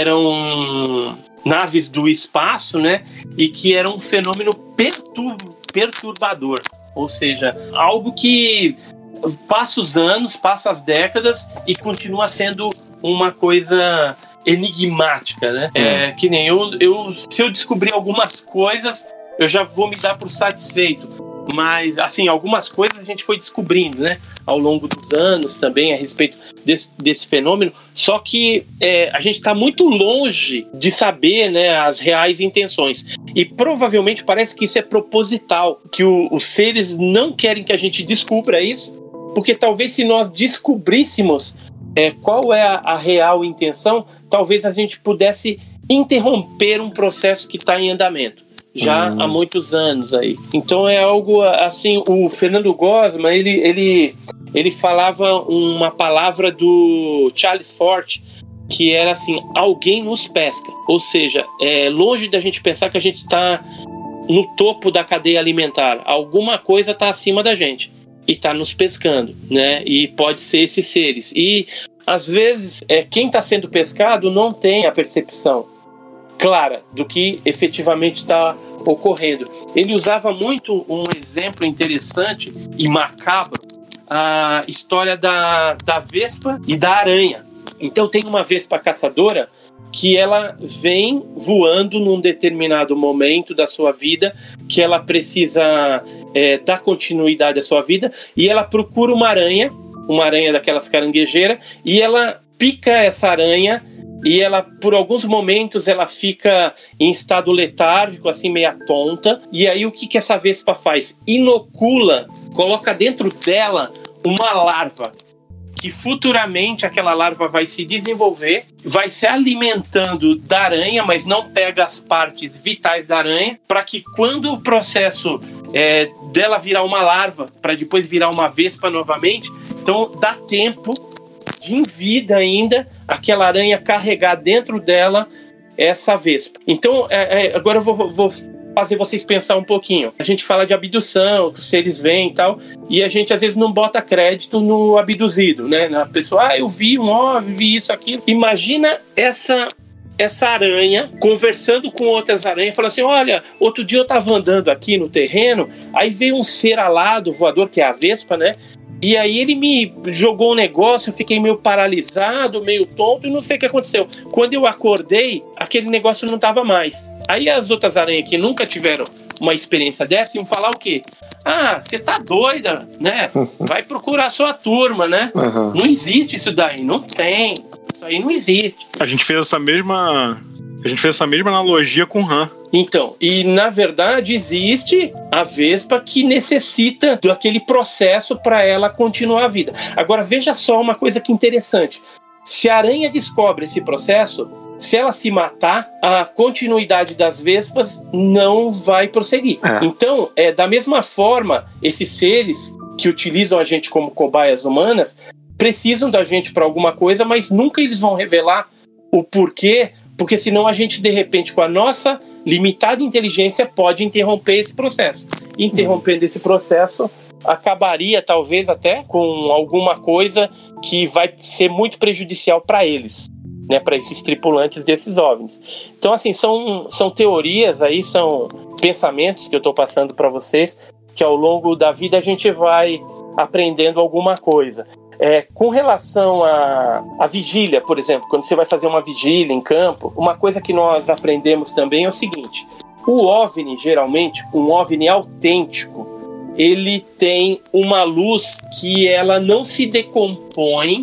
eram naves do espaço, né? E que era um fenômeno pertur- perturbador. Ou seja, algo que passa os anos, passa as décadas e continua sendo uma coisa enigmática, né? É, que nem eu, eu, se eu descobrir algumas coisas, eu já vou me dar por satisfeito. Mas, assim, algumas coisas a gente foi descobrindo, né? Ao longo dos anos também a respeito desse, desse fenômeno. Só que é, a gente está muito longe de saber, né, as reais intenções. E provavelmente parece que isso é proposital, que o, os seres não querem que a gente descubra isso, porque talvez se nós descobríssemos é, qual é a, a real intenção, talvez a gente pudesse interromper um processo que está em andamento já hum. há muitos anos aí. Então é algo assim, o Fernando Gosman, ele, ele, ele falava uma palavra do Charles Fort, que era assim, alguém nos pesca. Ou seja, é longe da gente pensar que a gente está no topo da cadeia alimentar. Alguma coisa está acima da gente e está nos pescando, né? E pode ser esses seres. E às vezes é, quem está sendo pescado não tem a percepção clara do que efetivamente está ocorrendo. Ele usava muito um exemplo interessante e macabro, a história da, da vespa e da aranha. Então tem uma vespa caçadora que ela vem voando num determinado momento da sua vida, que ela precisa é, dar continuidade à sua vida, e ela procura uma aranha, uma aranha daquelas caranguejeiras, e ela pica essa aranha, e ela, por alguns momentos, ela fica em estado letárgico, assim, meia tonta. E aí, o que, que essa vespa faz? Inocula, coloca dentro dela uma larva, que futuramente aquela larva vai se desenvolver, vai se alimentando da aranha, mas não pega as partes vitais da aranha, para que quando o processo é, dela virar uma larva, para depois virar uma vespa novamente, então dá tempo de, em vida ainda, aquela aranha carregar dentro dela essa vespa. Então, é, é, agora eu vou, vou fazer vocês pensar um pouquinho. A gente fala de abdução, que os seres vêm e tal, e a gente às vezes não bota crédito no abduzido, né? Na pessoa, ah, eu vi um ó, vi isso, aquilo. Imagina essa, essa aranha conversando com outras aranhas, falando assim, olha, outro dia eu tava andando aqui no terreno, aí veio um ser alado, voador, que é a vespa, né? E aí ele me jogou um negócio, eu fiquei meio paralisado, meio tonto e não sei o que aconteceu. Quando eu acordei, aquele negócio não estava mais. Aí as outras aranhas que nunca tiveram uma experiência dessa iam falar o quê? Ah, você tá doida, né? Vai procurar a sua turma, né? Uhum. Não existe isso daí, não tem. Isso aí não existe. A gente fez essa mesma... A gente fez essa mesma analogia com o Han. Então, e na verdade existe a vespa que necessita daquele processo para ela continuar a vida. Agora veja só uma coisa que interessante. Se a aranha descobre esse processo, se ela se matar, a continuidade das vespas não vai prosseguir. É. Então, é, da mesma forma, esses seres que utilizam a gente como cobaias humanas precisam da gente para alguma coisa, mas nunca eles vão revelar o porquê, porque senão a gente, de repente, com a nossa limitada inteligência, pode interromper esse processo. Interrompendo esse processo, acabaria, talvez, até com alguma coisa que vai ser muito prejudicial para eles, né, para esses tripulantes desses OVNIs. Então, assim, são, são teorias aí, são pensamentos que eu estou passando para vocês, que ao longo da vida a gente vai aprendendo alguma coisa. É, com relação à, à vigília, por exemplo, quando você vai fazer uma vigília em campo, uma coisa que nós aprendemos também é o seguinte: o OVNI, geralmente, um OVNI autêntico, ele tem uma luz que ela não se decompõe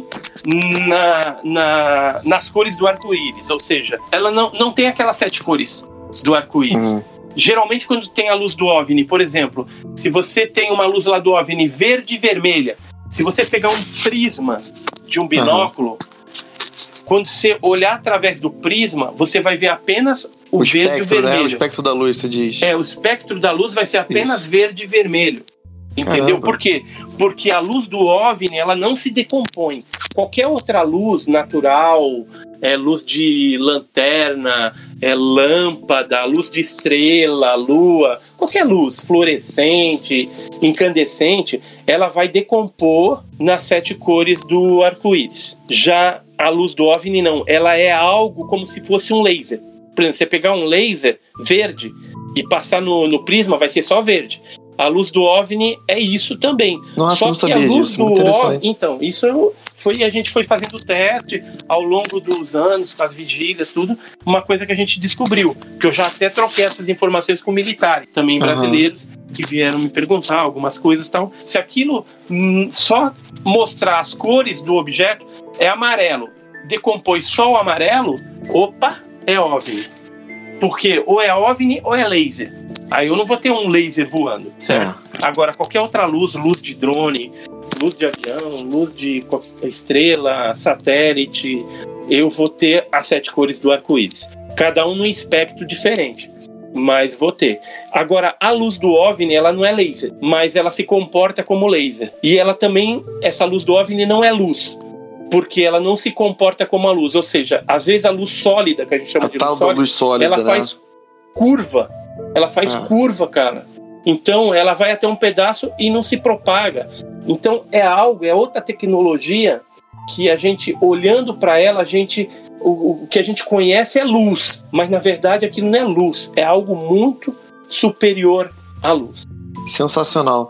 na, na, nas cores do arco-íris, ou seja, ela não, não tem aquelas sete cores do arco-íris. Uhum. Geralmente, quando tem a luz do OVNI, por exemplo, se você tem uma luz lá do OVNI verde e vermelha, se você pegar um prisma de um binóculo, uhum. quando você olhar através do prisma, você vai ver apenas o, o verde espectro, e o vermelho. Né? O espectro da luz, você diz. É, o espectro da luz vai ser apenas Isso. verde e vermelho. Entendeu? Caramba. Por quê? Porque a luz do OVNI, ela não se decompõe. Qualquer outra luz natural, é, luz de lanterna, é, lâmpada, luz de estrela, lua, qualquer luz fluorescente, incandescente, ela vai decompor nas sete cores do arco-íris. Já a luz do OVNI não, ela é algo como se fosse um laser. Por exemplo, você pegar um laser verde e passar no, no prisma, vai ser só verde. A luz do OVNI é isso também. Nossa, Só não que sabia a luz disso, do muito interessante. OVNI, então, isso foi, a gente foi fazendo teste ao longo dos anos, com as vigílias, tudo, uma coisa que a gente descobriu, que eu já até troquei essas informações com militares, também brasileiros, uhum. que vieram me perguntar algumas coisas e tal. Se aquilo hum, só mostrar as cores do objeto, é amarelo, decompôs só o amarelo, opa, é OVNI. Porque ou é OVNI ou é laser. Aí eu não vou ter um laser voando, certo? É. Agora, qualquer outra luz, luz de drone, luz de avião, luz de estrela, satélite, eu vou ter as sete cores do arco-íris. Cada um num espectro diferente, mas vou ter. Agora, a luz do OVNI, ela não é laser, mas ela se comporta como laser. E ela também, essa luz do OVNI não é luz, porque ela não se comporta como a luz. Ou seja, às vezes a luz sólida, que a gente chama a de tal luz, da sólida, luz sólida, ela né? faz curva. Ela faz ah. curva, cara. Então, ela vai até um pedaço e não se propaga. Então, é algo, é outra tecnologia que a gente, olhando para ela, a gente, o, o que a gente conhece é luz. Mas, na verdade, aquilo não é luz. É algo muito superior à luz. Sensacional.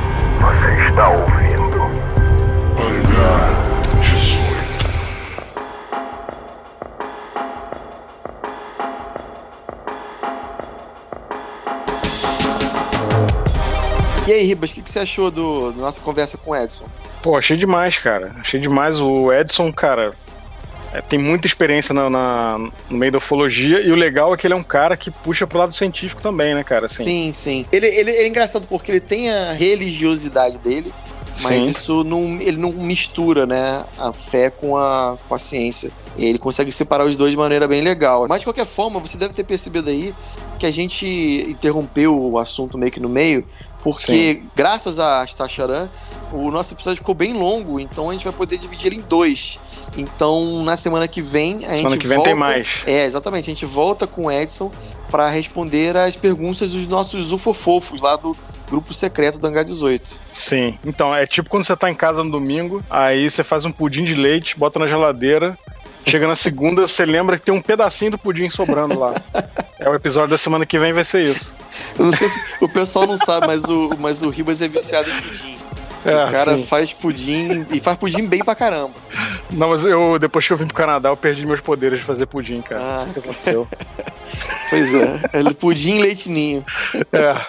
Você está ouvindo Hangar dezoito. E aí, Ribas, o que, que você achou do, da nossa conversa com o Edson? Pô, achei demais, cara. Achei demais. O Edson, cara, é, tem muita experiência na, na, no meio da ufologia, e o legal é que ele é um cara que puxa pro lado científico também, né, cara? Assim. Sim, sim. Ele, ele, ele é engraçado porque ele tem a religiosidade dele, mas sim. isso não, ele não mistura, né, a fé com a, com a ciência. Ele consegue separar os dois de maneira bem legal. Mas, de qualquer forma, você deve ter percebido aí que a gente interrompeu o assunto meio que no meio, porque, sim. graças a Astacharan, o nosso episódio ficou bem longo, então a gente vai poder dividir em dois. Então, na semana que vem, a gente semana que vem volta... tem mais. É, exatamente. A gente volta com o Edson para responder as perguntas dos nossos ufofofos lá do grupo secreto do Hangar dezoito. Sim. Então, é tipo quando você tá em casa no domingo, aí você faz um pudim de leite, bota na geladeira, chega na segunda, você lembra que tem um pedacinho do pudim sobrando lá. É o episódio da semana que vem, vai ser isso. Eu não sei se o pessoal não sabe, mas o, mas o Ribas é viciado em pudim. É, o cara sim. faz pudim, e faz pudim bem pra caramba. Não, mas eu, depois que eu vim pro Canadá, eu perdi meus poderes de fazer pudim, cara. Ah. Isso que aconteceu. Pois é, é pudim e leite ninho. É.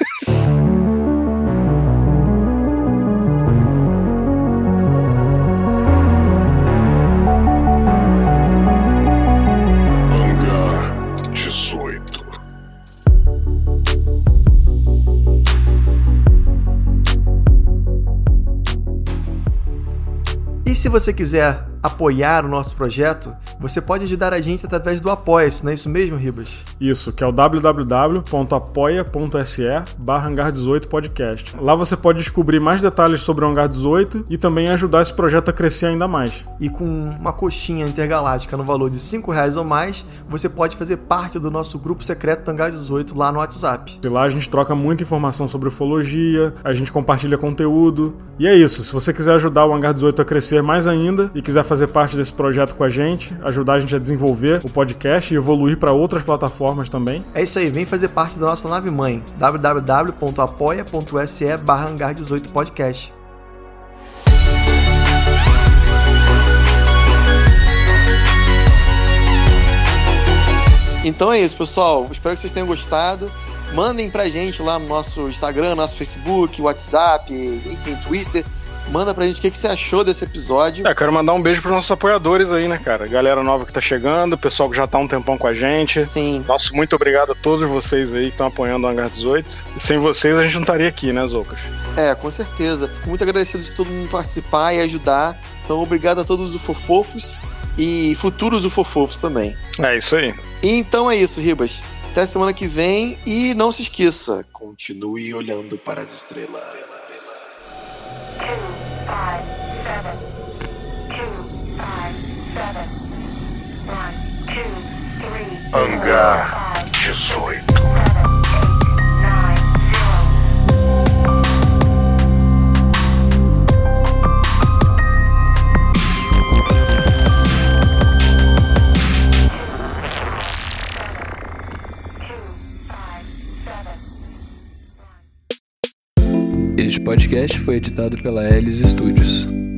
E se você quiser apoiar o nosso projeto, você pode ajudar a gente através do Apoia-se, não é isso mesmo, Ribas? Isso, que é o w w w ponto apoia ponto se barra hangar dezoito podcast. Lá você pode descobrir mais detalhes sobre o Hangar dezoito e também ajudar esse projeto a crescer ainda mais. E com uma coxinha intergaláctica no valor de cinco reais ou mais, você pode fazer parte do nosso grupo secreto do Hangar dezoito lá no WhatsApp. E lá a gente troca muita informação sobre ufologia, a gente compartilha conteúdo. E é isso, se você quiser ajudar o Hangar dezoito a crescer mais ainda e quiser fazer parte desse projeto com a gente, ajudar a gente a desenvolver o podcast e evoluir para outras plataformas também. É isso aí, vem fazer parte da nossa nave mãe, w w w ponto apoia ponto s e barra hangar dezoito podcast. Então é isso, pessoal. Espero que vocês tenham gostado. Mandem pra gente lá no nosso Instagram, nosso Facebook, WhatsApp, enfim, Twitter. Manda pra gente o que, que você achou desse episódio. É, quero mandar um beijo pros nossos apoiadores aí, né, cara? Galera nova que tá chegando, pessoal que já tá há um tempão com a gente. Sim. Nosso muito obrigado a todos vocês aí que estão apoiando o Hangar dezoito. E sem vocês a gente não estaria aqui, né, Zoucas? É, com certeza. Fico muito agradecido de todo mundo participar e ajudar. Então, obrigado a todos os ufofofos e futuros ufofofos também. É isso aí. Então é isso, Ribas. Até semana que vem e não se esqueça, continue olhando para as estrelas. Hangar dezoito. Este podcast foi editado pela Elis Studios.